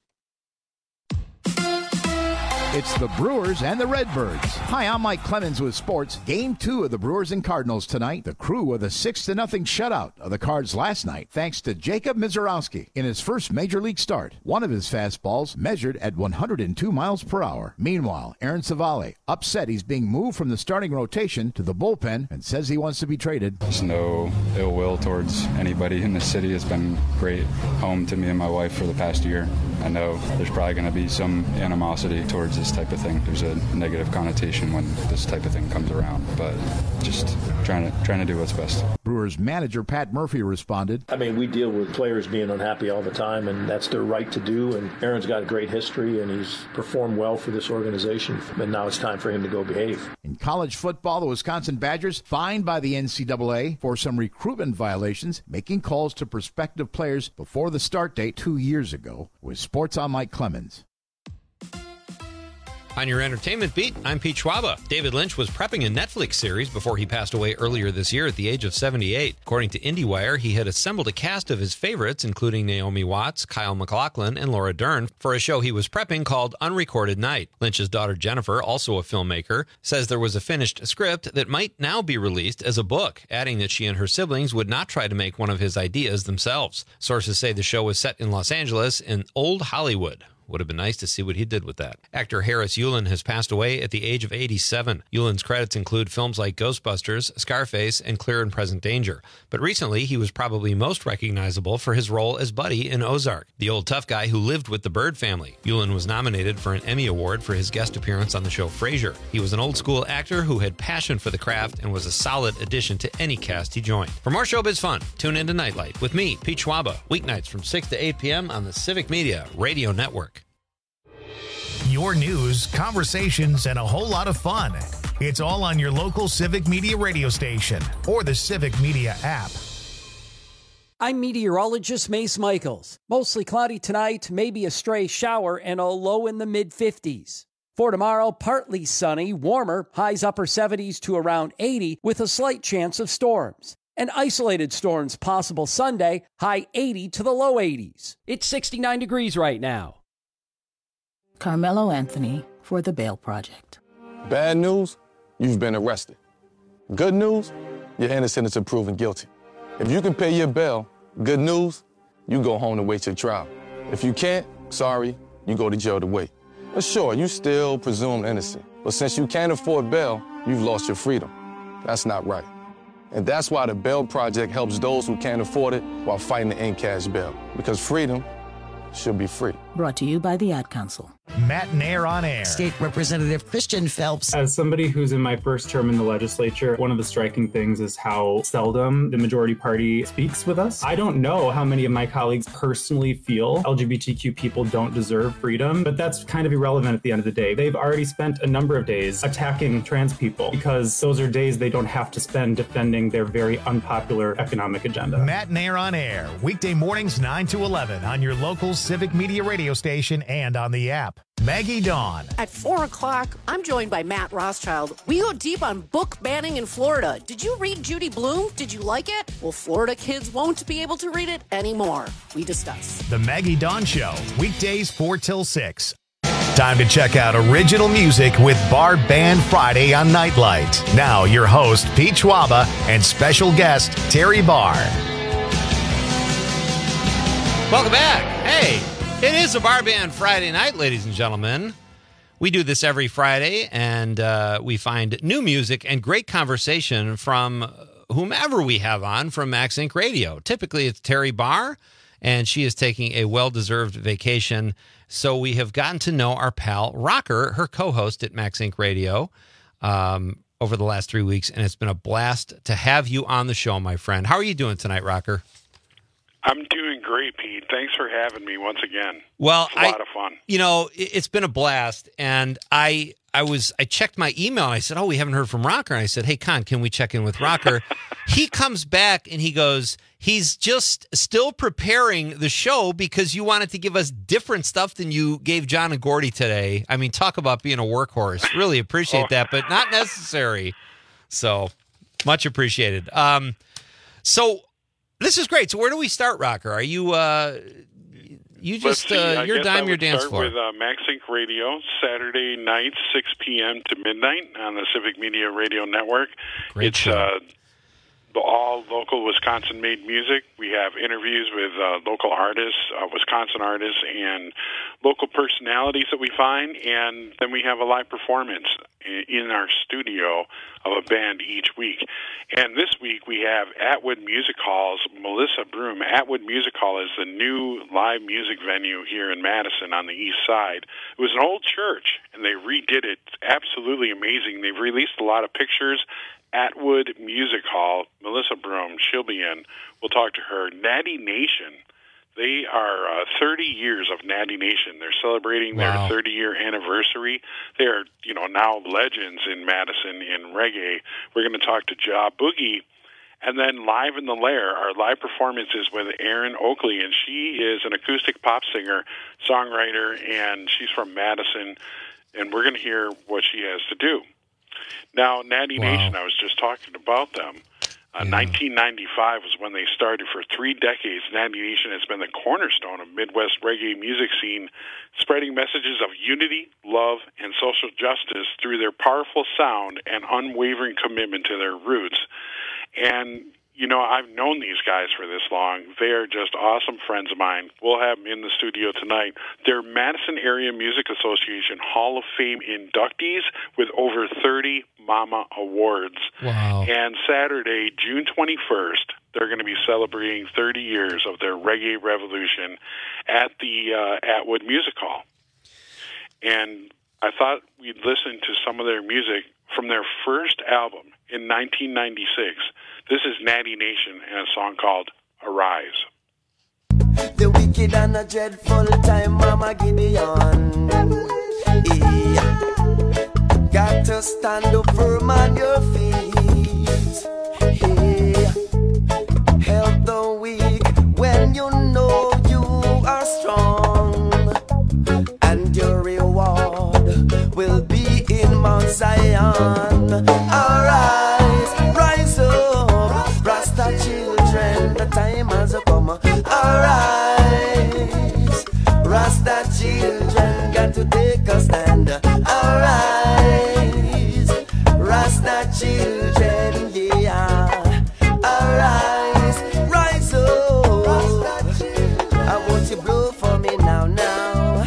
It's the Brewers and the Redbirds. Hi, I'm Mike Clemens with sports. Game two of the Brewers and Cardinals tonight. The crew with a six to nothing shutout of the Cards last night, thanks to Jacob Mizorowski in his first major league start. One of his fastballs measured at one hundred two miles per hour. Meanwhile, Aaron Savale upset he's being moved from the starting rotation to the bullpen and says he wants to be traded. There's no ill will towards anybody in the city. It's been great home to me and my wife for the past year. I know there's probably going to be some animosity towards this type of thing. There's a negative connotation when this type of thing comes around, but just trying to trying to do what's best. Brewers manager Pat Murphy responded. I mean, we deal with players being unhappy all the time, and that's their right to do, and Aaron's got a great history, and he's performed well for this organization, but now it's time for him to go behave. In college football, the Wisconsin Badgers fined by the N C double A for some recruitment violations, making calls to prospective players before the start date two years ago. With Sports, I'm Mike Clemens. On your entertainment beat, I'm Pete Schwaba. David Lynch was prepping a Netflix series before he passed away earlier this year at the age of seventy-eight. According to IndieWire, he had assembled a cast of his favorites, including Naomi Watts, Kyle MacLachlan, and Laura Dern, for a show he was prepping called Unrecorded Night. Lynch's daughter Jennifer, also a filmmaker, says there was a finished script that might now be released as a book, adding that she and her siblings would not try to make one of his ideas themselves. Sources say the show was set in Los Angeles in Old Hollywood. Would have been nice to see what he did with that. Actor Harris Yulin has passed away at the age of eighty-seven. Yulin's credits include films like Ghostbusters, Scarface, and Clear and Present Danger. But recently, he was probably most recognizable for his role as Buddy in Ozark, the old tough guy who lived with the Bird family. Yulin was nominated for an Emmy Award for his guest appearance on the show Frasier. He was an old-school actor who had passion for the craft and was a solid addition to any cast he joined. For more showbiz fun, tune into Nightlight with me, Pete Schwaba, weeknights from six to eight p.m. on the Civic Media Radio Network. Your news, conversations, and a whole lot of fun. It's all on your local Civic Media radio station or the Civic Media app. I'm meteorologist Mace Michaels. Mostly cloudy tonight, maybe a stray shower, and a low in the mid fifties. For tomorrow, partly sunny, warmer, highs upper seventies to around eighty, with a slight chance of storms. And isolated storms possible Sunday, high eighty to the low eighties. It's sixty-nine degrees right now. Carmelo Anthony for the Bail Project. Bad news, you've been arrested. Good news, you're innocent until proven guilty. If you can pay your bail, good news, you go home to wait your trial. If you can't, sorry, you go to jail to wait. But sure, you still presumed innocent. But since you can't afford bail, you've lost your freedom. That's not right. And that's why the Bail Project helps those who can't afford it while fighting to end cash bail. Because freedom should be free. Brought to you by the Ad Council. Matt Nair on air. State Representative Christian Phelps. As somebody who's in my first term in the legislature, one of the striking things is how seldom the majority party speaks with us. I don't know how many of my colleagues personally feel L G B T Q people don't deserve freedom, but that's kind of irrelevant at the end of the day. They've already spent a number of days attacking trans people because those are days they don't have to spend defending their very unpopular economic agenda. Matt Nair on air, weekday mornings nine to eleven on your local Civic Media radio station and on the app. Maggie Dawn. At four o'clock, I'm joined by Matt Rothschild. We go deep on book banning in Florida. Did you read Judy Blume? Did you like it? Well, Florida kids won't be able to read it anymore. We discuss. The Maggie Dawn Show, weekdays four till six. Time to check out original music with Bar Band Friday on Nightlight. Now, your host, Pete Schwaba, and special guest, Terry Barr. Welcome back. Hey. It is a Bar Band Friday night, ladies and gentlemen. We do this every Friday, and uh, we find new music and great conversation from whomever we have on from Max Inc Radio. Typically, it's Terry Barr, and she is taking a well-deserved vacation. So we have gotten to know our pal, Rocker, her co-host at Max Inc Radio, um, over the last three weeks, and it's been a blast to have you on the show, my friend. How are you doing tonight, Rocker? I'm doing great, Pete. Thanks for having me once again. Well, it's a I, lot of fun. You know, it's been a blast, and I I was I checked my email and I said, "Oh, we haven't heard from Rocker." And I said, "Hey, Con, can we check in with Rocker?" He comes back and he goes, "He's just still preparing the show because you wanted to give us different stuff than you gave John and Gordy today." I mean, talk about being a workhorse. Really appreciate oh. that, but not necessary. So much appreciated. Um, so. This is great. So where do we start, Rocker? Are you uh, you just uh, your dime, your dance floor? With uh, Max Inc Radio, Saturday nights, six p.m. to midnight on the Civic Media Radio Network. Great it's show. Uh, all local Wisconsin-made music. We have interviews with uh, local artists, uh, Wisconsin artists, and local personalities that we find, and then we have a live performance in our studio of a band each week. And this week we have Atwood Music Hall's Melissa Broom. Atwood Music Hall is the new live music venue here in Madison on the east side. It was an old church, and they redid it. It's absolutely amazing. They've released a lot of pictures. Atwood Music Hall, Melissa Broom, she'll be in. We'll talk to her. Natty Nation. They are uh, thirty years of Natty Nation. They're celebrating Wow. their thirty-year anniversary. They are, you know, now legends in Madison in reggae. We're going to talk to Ja Boogie. And then Live in the Lair, our live performances with Erin Oakley, and she is an acoustic pop singer, songwriter, and she's from Madison, and we're going to hear what she has to do. Now, Natty Wow. Nation, I was just talking about them. Uh, Yeah. nineteen ninety-five was when they started. For three decades, Natty Nation has been the cornerstone of Midwest reggae music scene, spreading messages of unity, love, and social justice through their powerful sound and unwavering commitment to their roots. And, you know, I've known these guys for this long. They are just awesome friends of mine. We'll have them in the studio tonight. They're Madison Area Music Association Hall of Fame inductees with over thirty Mama Awards. Wow. And Saturday, June twenty-first, they're going to be celebrating thirty years of their reggae revolution at the uh, Atwood Music Hall. And I thought we'd listen to some of their music from their first album in nineteen ninety-six. This is Natty Nation and a song called Arise. The wicked and a dreadful time, Mama Gideon. Yeah. Got to stand up firm on your feet. Yeah. Help the weak when you know you are strong. And your reward will be in Mount Zion. Arise, rise up, Rasta children, the time has come. Arise, Rasta children, got to take a stand. Arise, Rasta children, yeah. Arise, rise up. I want you blow for me now, now.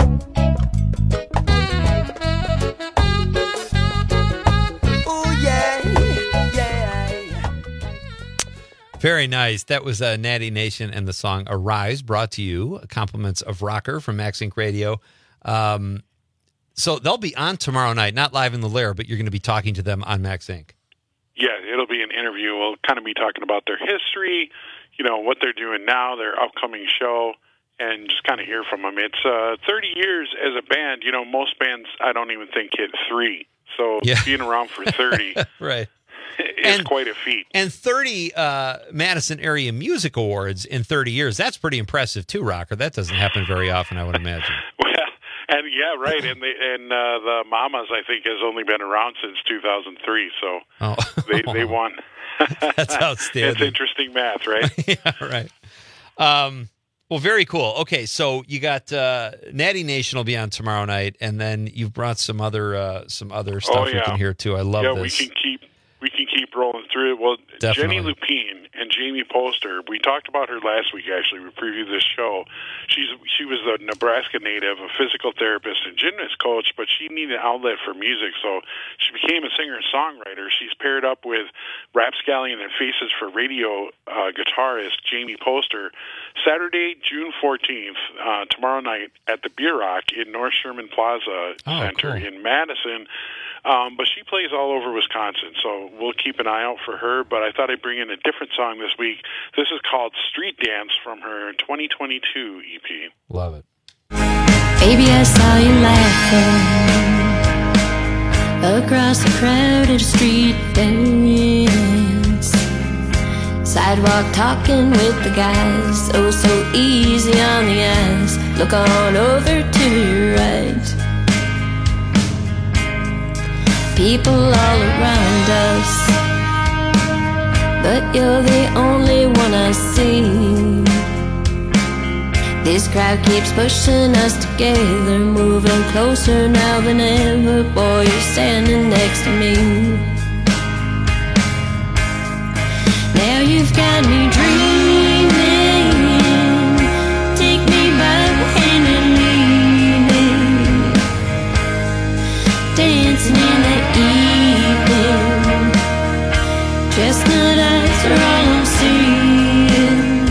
Oh yeah, yeah. Very nice. That was uh, Natty Nation and the song Arise, brought to you, compliments of Rocker from Max Inc Radio. Um, so they'll be on tomorrow night, not live in the Lair, but you're going to be talking to them on Max Incorporated. Yeah, it'll be an interview. We'll kind of be talking about their history, you know, what they're doing now, their upcoming show, and just kind of hear from them. It's uh, thirty years as a band. You know, most bands, I don't even think, hit three. So Yeah. being around for thirty Right. is And- quite a feat. And thirty uh, Madison Area Music Awards in thirty years. That's pretty impressive, too, Rocker. That doesn't happen very often, I would imagine. Well, and yeah, right. And they, and uh, the Mamas, I think, has only been around since two thousand three. So Oh. they, they won. That's outstanding. It's interesting math, right? Yeah, right. Um, well, very cool. Okay, so you got uh, Natty Nation will be on tomorrow night, and then you've brought some other uh, some other stuff Oh, we yeah. can hear too. I love yeah, this. we can keep we can keep rolling through it. Well, Definitely. Jenny Lupine and Jamie Poster, we talked about her last week. Actually, we previewed this show. She's she was a Nebraska native, a physical therapist and gymnast coach, but she needed an outlet for music, so she became a singer and songwriter. She's paired up with rapscallion and Faces for Radio uh, guitarist Jamie Poster. Saturday, June fourteenth, uh, tomorrow night at the Beer Rock in North Sherman Plaza Oh, Center cool. in Madison. Um, but she plays all over Wisconsin, so we'll keep an eye out for her. But I thought I'd bring in a different song this week. This is called Street Dance from her twenty twenty-two E P. Love it. Baby, I saw you laughing across a crowded street dance. Sidewalk talking with the guys, oh so easy on the eyes. Look on over to your right. People all around us, but you're the only one I see. This crowd keeps pushing us together, moving closer now than ever. Boy, you're standing next to me. Now you've got me dreaming. Take me by the hand and lead me, dancing in the evening. Chestnut eyes are all I'm seeing.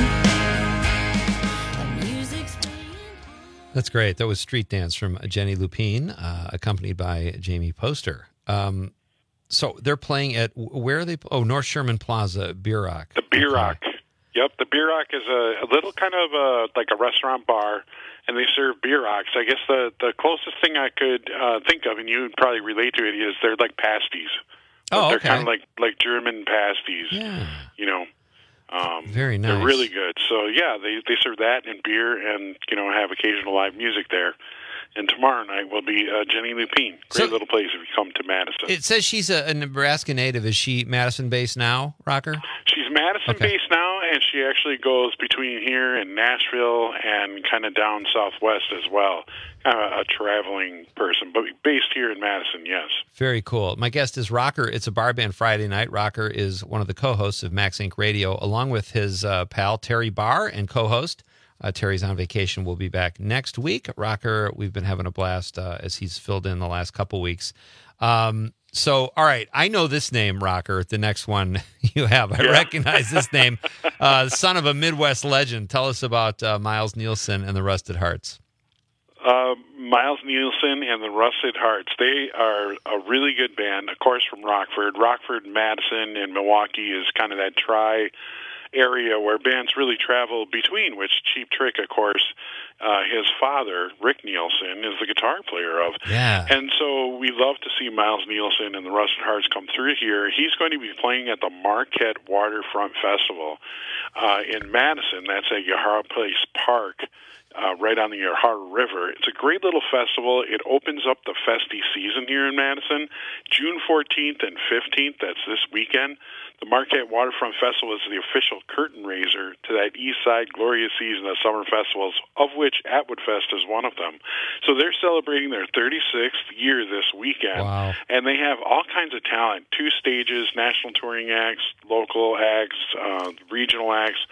That's great. That was Street Dance from Jenny Lupine, uh, accompanied by Jamie Poster. Um, so they're playing at, where are they? Oh, North Sherman Plaza, Beer Rock. The Beer Rock. Yep, the Beer Rock is a, a little kind of a, like a restaurant bar, and they serve beer rocks. I guess the, the closest thing I could uh, think of, and you would probably relate to it, is they're like pasties. Oh, They're okay. kind of like, like German pasties, Yeah. you know. Um, Very nice. They're really good. So, yeah, they, they serve that and beer and, you know, have occasional live music there. And tomorrow night will be uh, Jenny Lupine. Great So- little place if you come to Madison. It says she's a, a Nebraska native. Is she Madison-based now, Rocker? She's Madison-based now, and she actually goes between here and Nashville and kind of down southwest as well. Kind of a traveling person, but based here in Madison, yes. Very cool. My guest is Rocker. It's a bar band Friday night. Rocker is one of the co-hosts of Max Incorporated Radio, along with his uh, pal Terry Barr and co-host. Uh, Terry's on vacation. We'll be back next week. Rocker, we've been having a blast uh, as he's filled in the last couple weeks. Um, so, all right, I know this name, Rocker, the next one you have. I Yeah. recognize this name. Uh, son of a Midwest legend. Tell us about uh, Miles Nielsen and the Rusted Hearts. Uh, Miles Nielsen and the Rusted Hearts. They are a really good band, of course, from Rockford. Rockford, Madison, and Milwaukee is kind of that tri area where bands really travel between, which Cheap Trick, of course, uh, his father, Rick Nielsen, is the guitar player of. Yeah. And so we love to see Miles Nielsen and the Rusted Hearts come through here. He's going to be playing at the Marquette Waterfront Festival uh, in Madison. That's at Yahara Place Park. Uh, right on the Yahara River. It's a great little festival. It opens up the festy season here in Madison. June fourteenth and fifteenth, that's this weekend. The Marquette Waterfront Festival is the official curtain raiser to that East Side glorious season of summer festivals, of which Atwood Fest is one of them. So they're celebrating their thirty-sixth year this weekend. Wow. And they have all kinds of talent, two stages, national touring acts, local acts, uh, regional acts.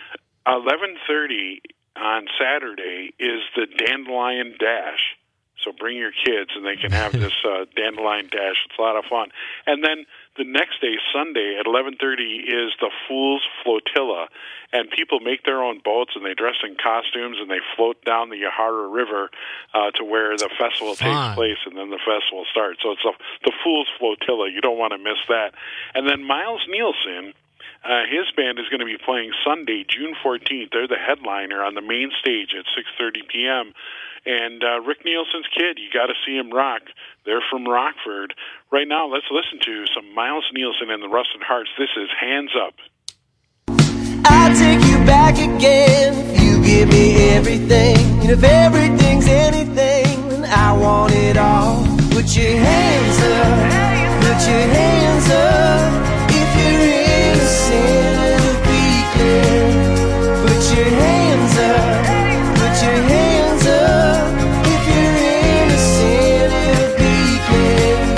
eleven thirty on Saturday is the Dandelion Dash. So bring your kids and they can have this uh, Dandelion Dash. It's a lot of fun. And then The next day, Sunday, at eleven thirty, is the Fool's Flotilla. And people make their own boats, and they dress in costumes, and they float down the Yahara River uh, to where the festival Fun. takes place, and then the festival starts. So it's a, the Fool's Flotilla. You don't want to miss that. And then Miles Nielsen, uh, his band is going to be playing Sunday, June fourteenth. They're the headliner on the main stage at six thirty p.m., and uh, Rick Nielsen's kid, you got to see him rock. They're from Rockford. Right now, let's listen to some Miles Nielsen and the Rusted Hearts. This is Hands Up. I'll take you back again if you give me everything. And if everything's anything, then I want it all. Put your hands up, put your hands up. If you're innocent, it'll be clear. Put your hands up, put your hands up. If you're innocent, it'll be clear.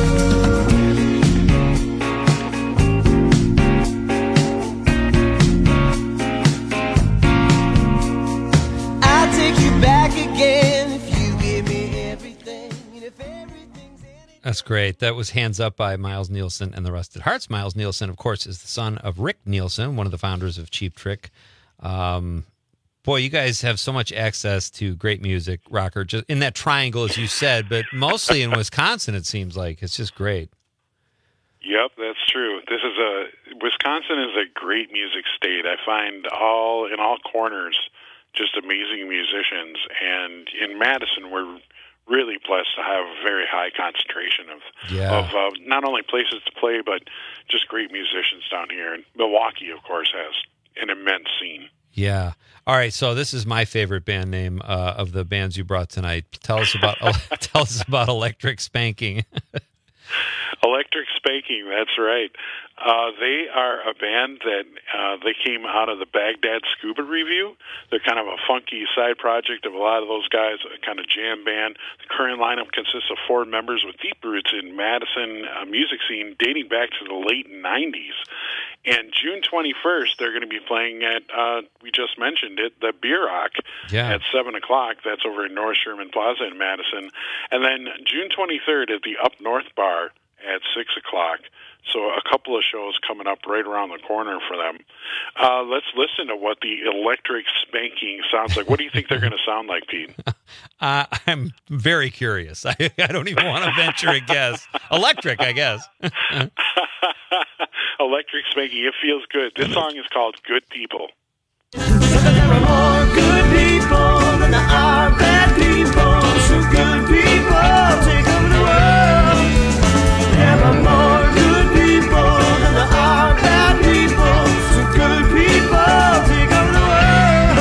I'll take you back again if you give me everything. And if everything's That's great. That was Hands Up by Miles Nielsen and the Rusted Hearts. Miles Nielsen, of course, is the son of Rick Nielsen, one of the founders of Cheap Trick. Um, boy, you guys have so much access to great music, rocker, just in that triangle, as you said, but mostly in Wisconsin, it seems like. It's just great. Yep, that's true. This is a Wisconsin is a great music state. I find all in all corners just amazing musicians, and in Madison, we're really blessed to have a very high concentration of Yeah. of uh, not only places to play, but just great musicians down here. And Milwaukee, of course, has an immense scene. Yeah. All right. So this is my favorite band name uh, of the bands you brought tonight. Tell us about tell us about Electric Spanking. Electric Spanking, that's right. Uh, they are a band that uh, they came out of the Baghdad Scuba Review. They're kind of a funky side project of a lot of those guys, a kind of jam band. The current lineup consists of four members with deep roots in Madison uh, music scene dating back to the late nineties. And June twenty-first, they're going to be playing at, uh, we just mentioned it, the Beer Rock Yeah. at seven o'clock. That's over in North Sherman Plaza in Madison. And then June twenty-third at the Up North Bar at six o'clock. So a couple of shows coming up right around the corner for them. Uh, let's listen to what the Electric Spanking sounds like. What do you think they're going to sound like, Pete? Uh, I'm very curious. I, I don't even want to venture a guess. Electric, I guess. Electric Spanking. It feels good. This song is called Good People. There are more good people than there are bad people. So good people take over the world. There are more good people than there are bad people. So good people take over the world.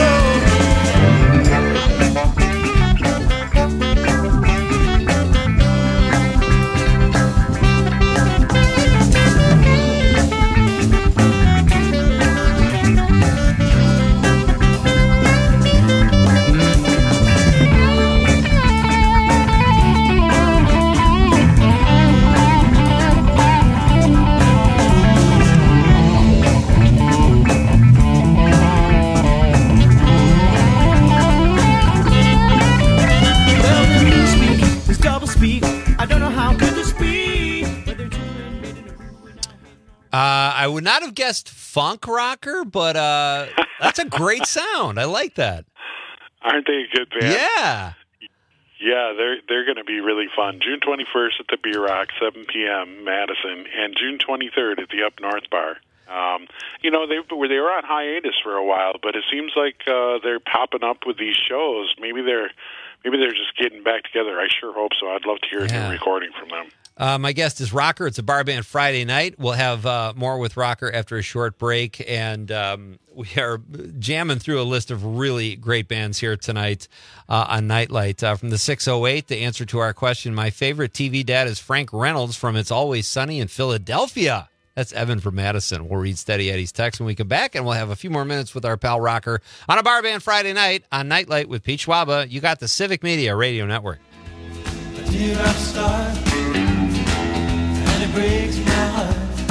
Uh, I would not have guessed funk rocker, but uh, that's a great sound. I like that. Aren't they a good band? Yeah. Yeah, they're they're going to be really fun. June twenty-first at the Beer Rock, seven p.m. Madison, and June twenty-third at the Up North Bar. Um, you know, they were they were on hiatus for a while, but it seems like uh, they're popping up with these shows. Maybe they're maybe they're just getting back together. I sure hope so. I'd love to hear a Yeah. new recording from them. Uh, my guest is Rocker. It's a bar band Friday night. We'll have uh, more with Rocker after a short break, and um, we are jamming through a list of really great bands here tonight uh, on Nightlight. Uh, from the six oh eight, the answer to our question, my favorite T V dad is Frank Reynolds from It's Always Sunny in Philadelphia. That's Evan from Madison. We'll read Steady Eddie's text when we come back, and we'll have a few more minutes with our pal Rocker on a bar band Friday night on Nightlight with Pete Schwaba. You got the Civic Media Radio Network. Dear, I start, and it breaks my heart.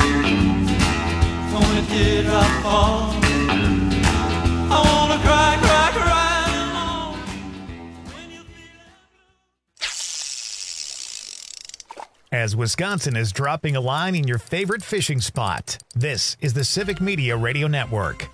When it did I fall, I wanna cry, cry, cry alone. As as Wisconsin is dropping a line in your favorite fishing spot. This is the Civic Media Radio Network.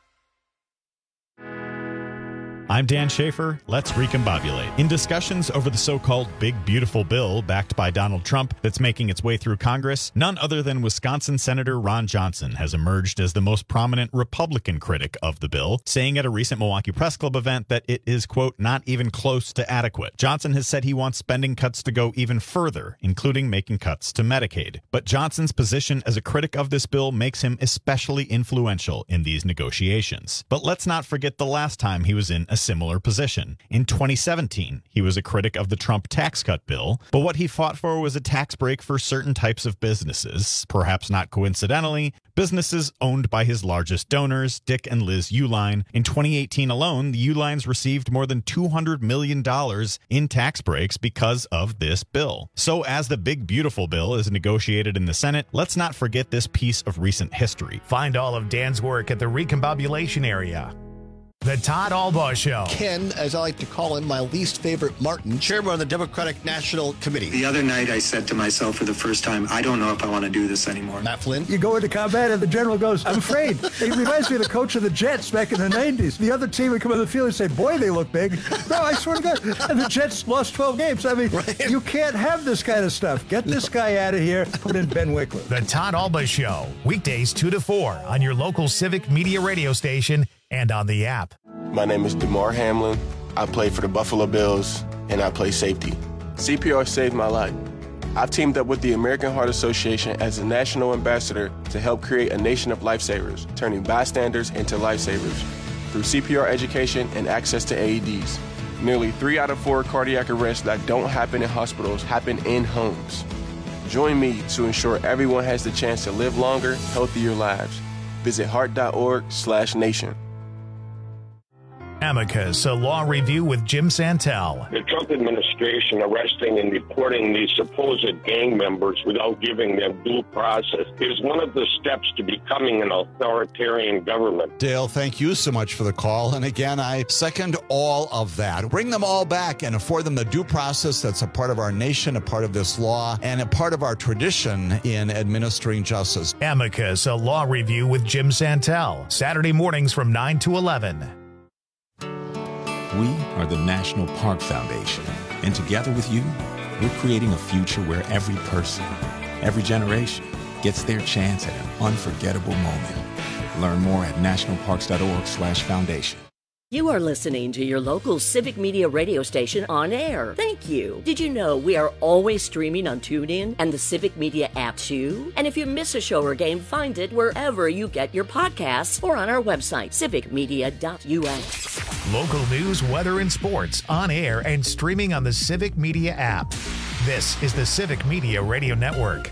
I'm Dan Schaefer. Let's recombobulate. In discussions over the so-called Big Beautiful Bill backed by Donald Trump that's making its way through Congress, none other than Wisconsin Senator Ron Johnson has emerged as the most prominent Republican critic of the bill, saying at a recent Milwaukee Press Club event that it is, quote, not even close to adequate. Johnson has said he wants spending cuts to go even further, including making cuts to Medicaid. But Johnson's position as a critic of this bill makes him especially influential in these negotiations. But let's not forget the last time he was in a similar position. In twenty seventeen, he was a critic of the Trump tax cut bill, but what he fought for was a tax break for certain types of businesses, perhaps not coincidentally, businesses owned by his largest donors, Dick and Liz Uline. In twenty eighteen alone, the Ulines received more than two hundred million dollars in tax breaks because of this bill. So as the Big Beautiful Bill is negotiated in the Senate, let's not forget this piece of recent history. Find all of Dan's work at the Recombobulation area. The Todd Albaugh Show. Ken, as I like to call him, my least favorite Martin, chairman of the Democratic National Committee. The other night I said to myself for the first time, I don't know if I want to do this anymore. Matt Flynn. You go into combat and the general goes, I'm afraid. It reminds me of the coach of the Jets back in the nineties. The other team would come on the field and say, boy, they look big. No, I swear to God. And the Jets lost twelve games. I mean, right. You can't have this kind of stuff. Get this guy out of here. Put in Ben Wickler. The Todd Albaugh Show. Weekdays two to four on your local Civic Media radio station and on the app. My name is DeMar Hamlin. I play for the Buffalo Bills, and I play safety. C P R saved my life. I've teamed up with the American Heart Association as a national ambassador to help create a nation of lifesavers, turning bystanders into lifesavers through C P R education and access to A E Ds. Nearly three out of four cardiac arrests that don't happen in hospitals happen in homes. Join me to ensure everyone has the chance to live longer, healthier lives. Visit heart.org slash nation. Amicus, a law review with Jim Santel. The Trump administration arresting and deporting these supposed gang members without giving them due process is one of the steps to becoming an authoritarian government. Dale, thank you so much for the call. And again, I second all of that. Bring them all back and afford them the due process that's a part of our nation, a part of this law, and a part of our tradition in administering justice. Amicus, a law review with Jim Santel. Saturday mornings from nine to eleven. We are the National Park Foundation, and together with you, we're creating a future where every person, every generation, gets their chance at an unforgettable moment. Learn more at nationalparks.org slash foundation. You are listening to your local Civic Media radio station on air. Thank you. Did you know we are always streaming on TuneIn and the Civic Media app too? And if you miss a show or game, find it wherever you get your podcasts or on our website, civic media dot u s. Local news, weather, and sports on air and streaming on the Civic Media app. This is the Civic Media Radio Network.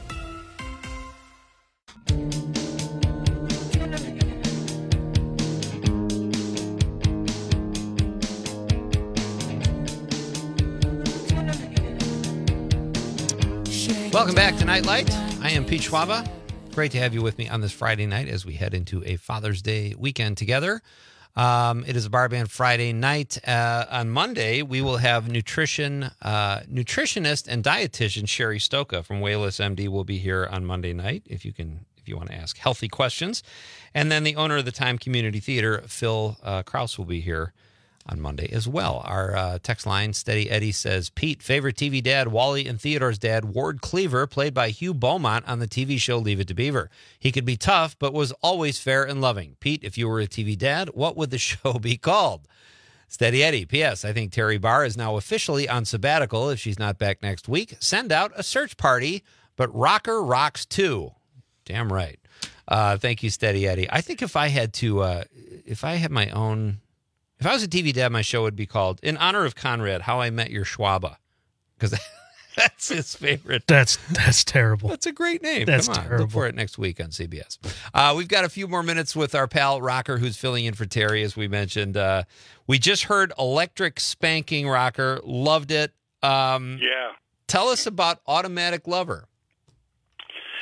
Welcome back to Nightlight. I am Pete Schwaba. Great to have you with me on this Friday night as we head into a Father's Day weekend together. Um, it is a Bar Band Friday night. Uh, on Monday, we will have nutrition uh, nutritionist and dietitian Sherry Stoka from Wayless M D will be here on Monday night. If you can, if you want to ask healthy questions, and then the owner of the Time Community Theater, Phil uh, Kraus, will be here on Monday as well. Our uh, text line, Steady Eddie, says, Pete, favorite T V dad, Wally and Theodore's dad, Ward Cleaver, played by Hugh Beaumont on the T V show Leave It to Beaver. He could be tough, but was always fair and loving. Pete, if you were a T V dad, what would the show be called? Steady Eddie, P S. I think Terry Barr is now officially on sabbatical if she's not back next week. Send out a search party, but Rocker rocks too. Damn right. Uh, thank you, Steady Eddie. I think if I had to, uh, if I had my own... If I was a T V dad, my show would be called, in honor of Conrad, How I Met Your Schwaba. Because that's his favorite. That's that's terrible. That's a great name. That's Come on, terrible. Look for it next week on C B S. Uh, we've got a few more minutes with our pal Rocker, who's filling in for Terry, as we mentioned. Uh, we just heard Electric Spanking, Rocker. Loved it. Um, yeah. Tell us about Automatic Lover.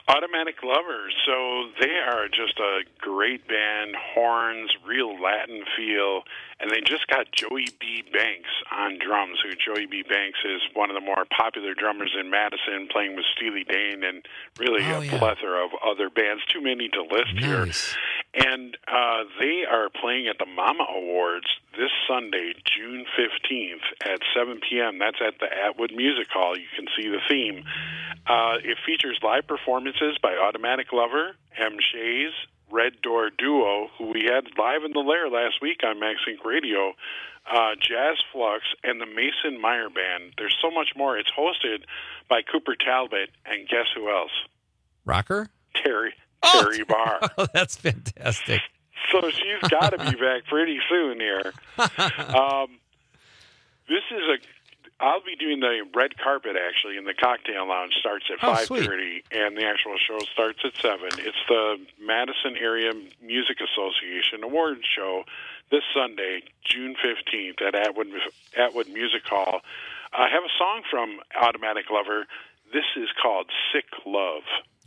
Automatic Lovers. So they are just a great band, horns, real Latin feel, and they just got Joey B. Banks on drums, who Joey B. Banks is one of the more popular drummers in Madison, playing with Steely Dan and really Oh, a yeah. plethora of other bands, too many to list here. Nice. And uh, they are playing at the Mama Awards this Sunday, June fifteenth at seven p.m. That's at the Atwood Music Hall. You can see the theme. Uh, it features live performances by Automatic Lover, M. Shays, Red Door Duo, who we had live in the Lair last week on MaxSync Radio, uh, Jazz Flux, and the Mason Meyer Band. There's so much more. It's hosted by Cooper Talbot, and guess who else? Rocker? Terry Terry Barr. Oh, that's fantastic. So she's got to be back pretty soon here. Um, this is a. I'll be doing the red carpet actually, and the cocktail lounge starts at Oh, five sweet. thirty, and the actual show starts at seven. It's the Madison Area Music Association Awards show this Sunday, June fifteenth, at Atwood Atwood Music Hall. I have a song from Automatic Lover. This is called "Sick Love."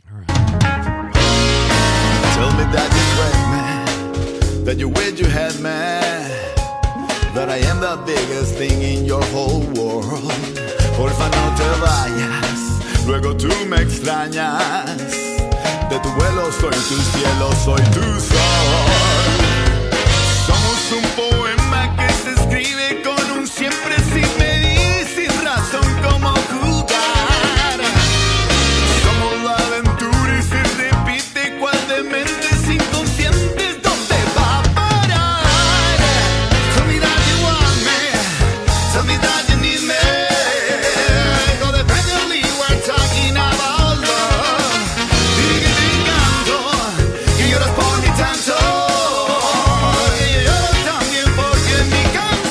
Tell me that you sweat, man, that you wish you had, man, that I am the biggest thing in your whole world. Porfa, no te vayas, luego tú me extrañas. De tu vuelo soy tu cielo, soy tu sol. Somos un poema que se escribe con un siempre sin medir, sin razón como jugar. Somos la aventura y se repite cual de mentes inconscientes. ¿Dónde va a parar? Tell me that you want me, tell me that you need me. Codependently we're talking about love. Diga, digando, que lloras por mi tanto. Que yo lloro también porque mi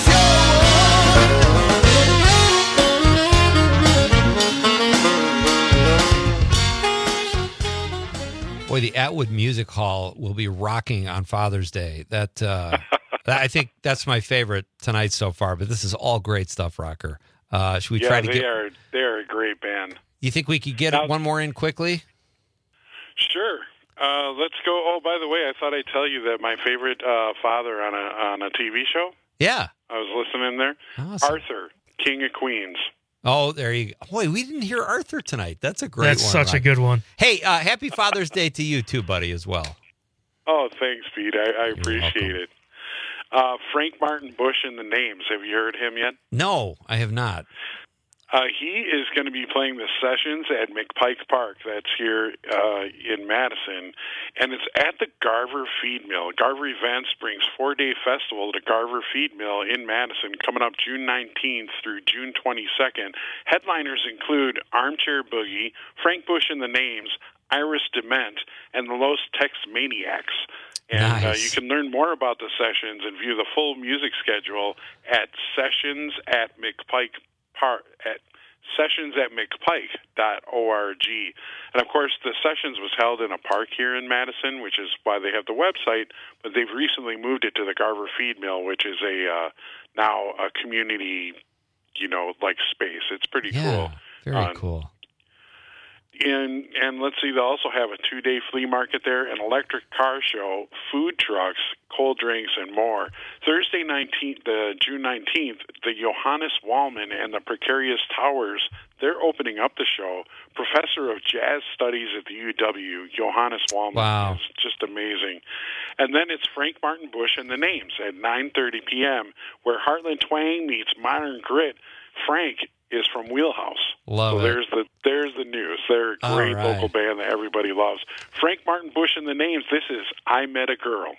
Boy, the Atwood Music Hall will be rocking on Father's Day. That, uh, that I think that's my favorite tonight so far. But this is all great stuff, Rocker. Uh, should we yeah, try to they get? are they are a great band. You think we could get Now- one more in quickly? Sure. Uh, let's go. Oh, by the way, I thought I'd tell you that my favorite uh, father on a on a T V show. Yeah. I was listening there. Awesome. Arthur, King of Queens. Oh, there you go. Boy, we didn't hear Arthur tonight. That's a great That's one. such a Rocker. good one. Hey, uh, happy Father's Day to you too, buddy, as well. Oh, thanks, Pete. I, I appreciate it. Uh, Frank Martin Bush and the Names. Have you heard him yet? No, I have not. Uh, he is going to be playing the Sessions at McPike Park. That's here uh, in Madison. And it's at the Garver Feed Mill. Garver Events brings four-day festival to Garver Feed Mill in Madison coming up June nineteenth through June twenty-second. Headliners include Armchair Boogie, Frank Bush and the Names, Iris Dement, and the Los Tex Maniacs. And Nice. uh, you can learn more about the sessions and view the full music schedule at Sessions at McPike Park at sessions at mcpike dot org. And of course, the sessions was held in a park here in Madison, which is why they have the website. But they've recently moved it to the Garver Feed Mill, which is a uh, now a community, you know, like space. It's pretty Yeah, cool. very Uh, cool. And and let's see, they also have a two-day flea market there, an electric car show, food trucks, cold drinks, and more. Thursday nineteenth, the June nineteenth, the Johannes Wallman and the Precarious Towers, they're opening up the show. Professor of Jazz Studies at the U W, Johannes Wallman, Wow. is just amazing. And then it's Frank Martin Bush and the Names at nine thirty p.m., where Heartland Twang meets Modern Grit. Frank is from Wheelhouse. Love so it. there's the there's the news. They're a All great right. local band that everybody loves. Frank Martin Bush and the Names. This is I Met a Girl.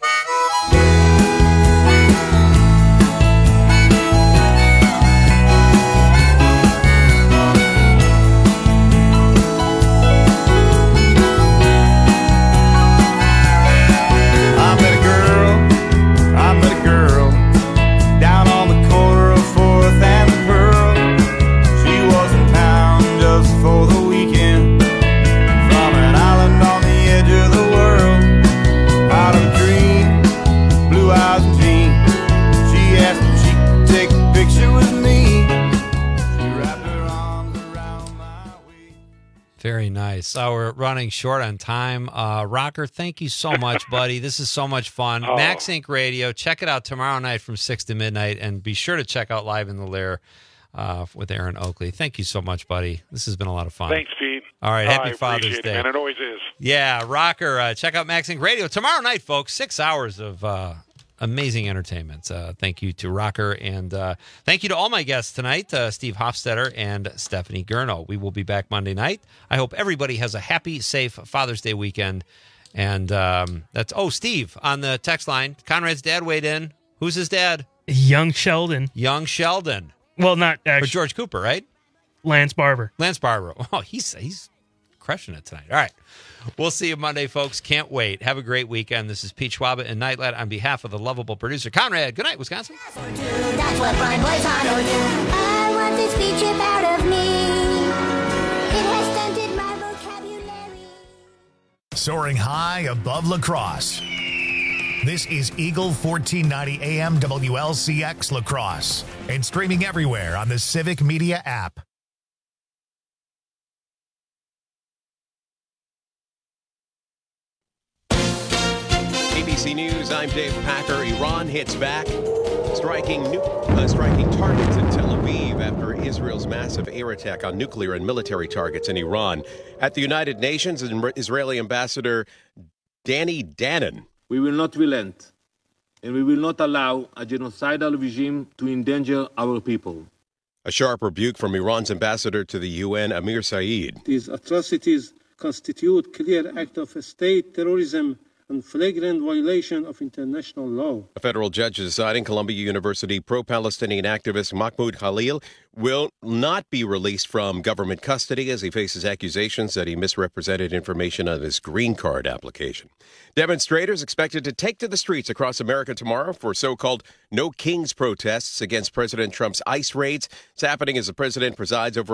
I met a girl, I met a girl down on the corner of fourth and the Pearl. She was in town just for the weekend, from an island on the edge of the world. Out of a dream, nice. So we're running short on time. Uh, Rocker, thank you so much, buddy. This is so much fun. Oh. Max Inc Radio. Check it out tomorrow night from six to midnight, and be sure to check out Live in the Lair uh, with Aaron Oakley. Thank you so much, buddy. This has been a lot of fun. Thanks, Pete. All right, happy I Father's appreciate Day. It, man. It always is. Yeah, Rocker. Uh, check out Max Inc Radio tomorrow night, folks. Six hours of uh, amazing entertainment. Uh, thank you to Rocker, and uh, thank you to all my guests tonight, uh, Steve Hofstetter and Stephanie Gurno. We will be back Monday night. I hope everybody has a happy, safe Father's Day weekend. And um, that's, oh, Steve, on the text line, Conrad's dad weighed in. Who's his dad? Young Sheldon. Young Sheldon. Well, not actually. Or George Cooper, right? Lance Barber. Lance Barber. Oh, he's he's crushing it tonight. All right. We'll see you Monday, folks. Can't wait. Have a great weekend. This is Pete Schwaba and Nightlight on behalf of the lovable producer, Conrad. Good night, Wisconsin. That's what Brian Boisano do. I want this beach chip out of me. It has stunted my vocabulary. Soaring high above La Crosse. This is Eagle fourteen ninety A M W L C X La Crosse and streaming everywhere on the Civic Media app. A B C News, I'm Dave Packer. Iran hits back, striking nu- uh, striking targets in Tel Aviv after Israel's massive air attack on nuclear and military targets in Iran. At the United Nations, Israeli Ambassador Danny Danon. We will not relent, and we will not allow a genocidal regime to endanger our people. A sharp rebuke from Iran's ambassador to the U N, Amir Saeed. These atrocities constitute clear act of state terrorism and flagrant violation of international law. A federal judge is deciding Columbia University pro-Palestinian activist Mahmoud Khalil will not be released from government custody as he faces accusations that he misrepresented information on his green card application. Demonstrators expected to take to the streets across America tomorrow for so-called No Kings protests against President Trump's ICE raids. It's happening as the president presides over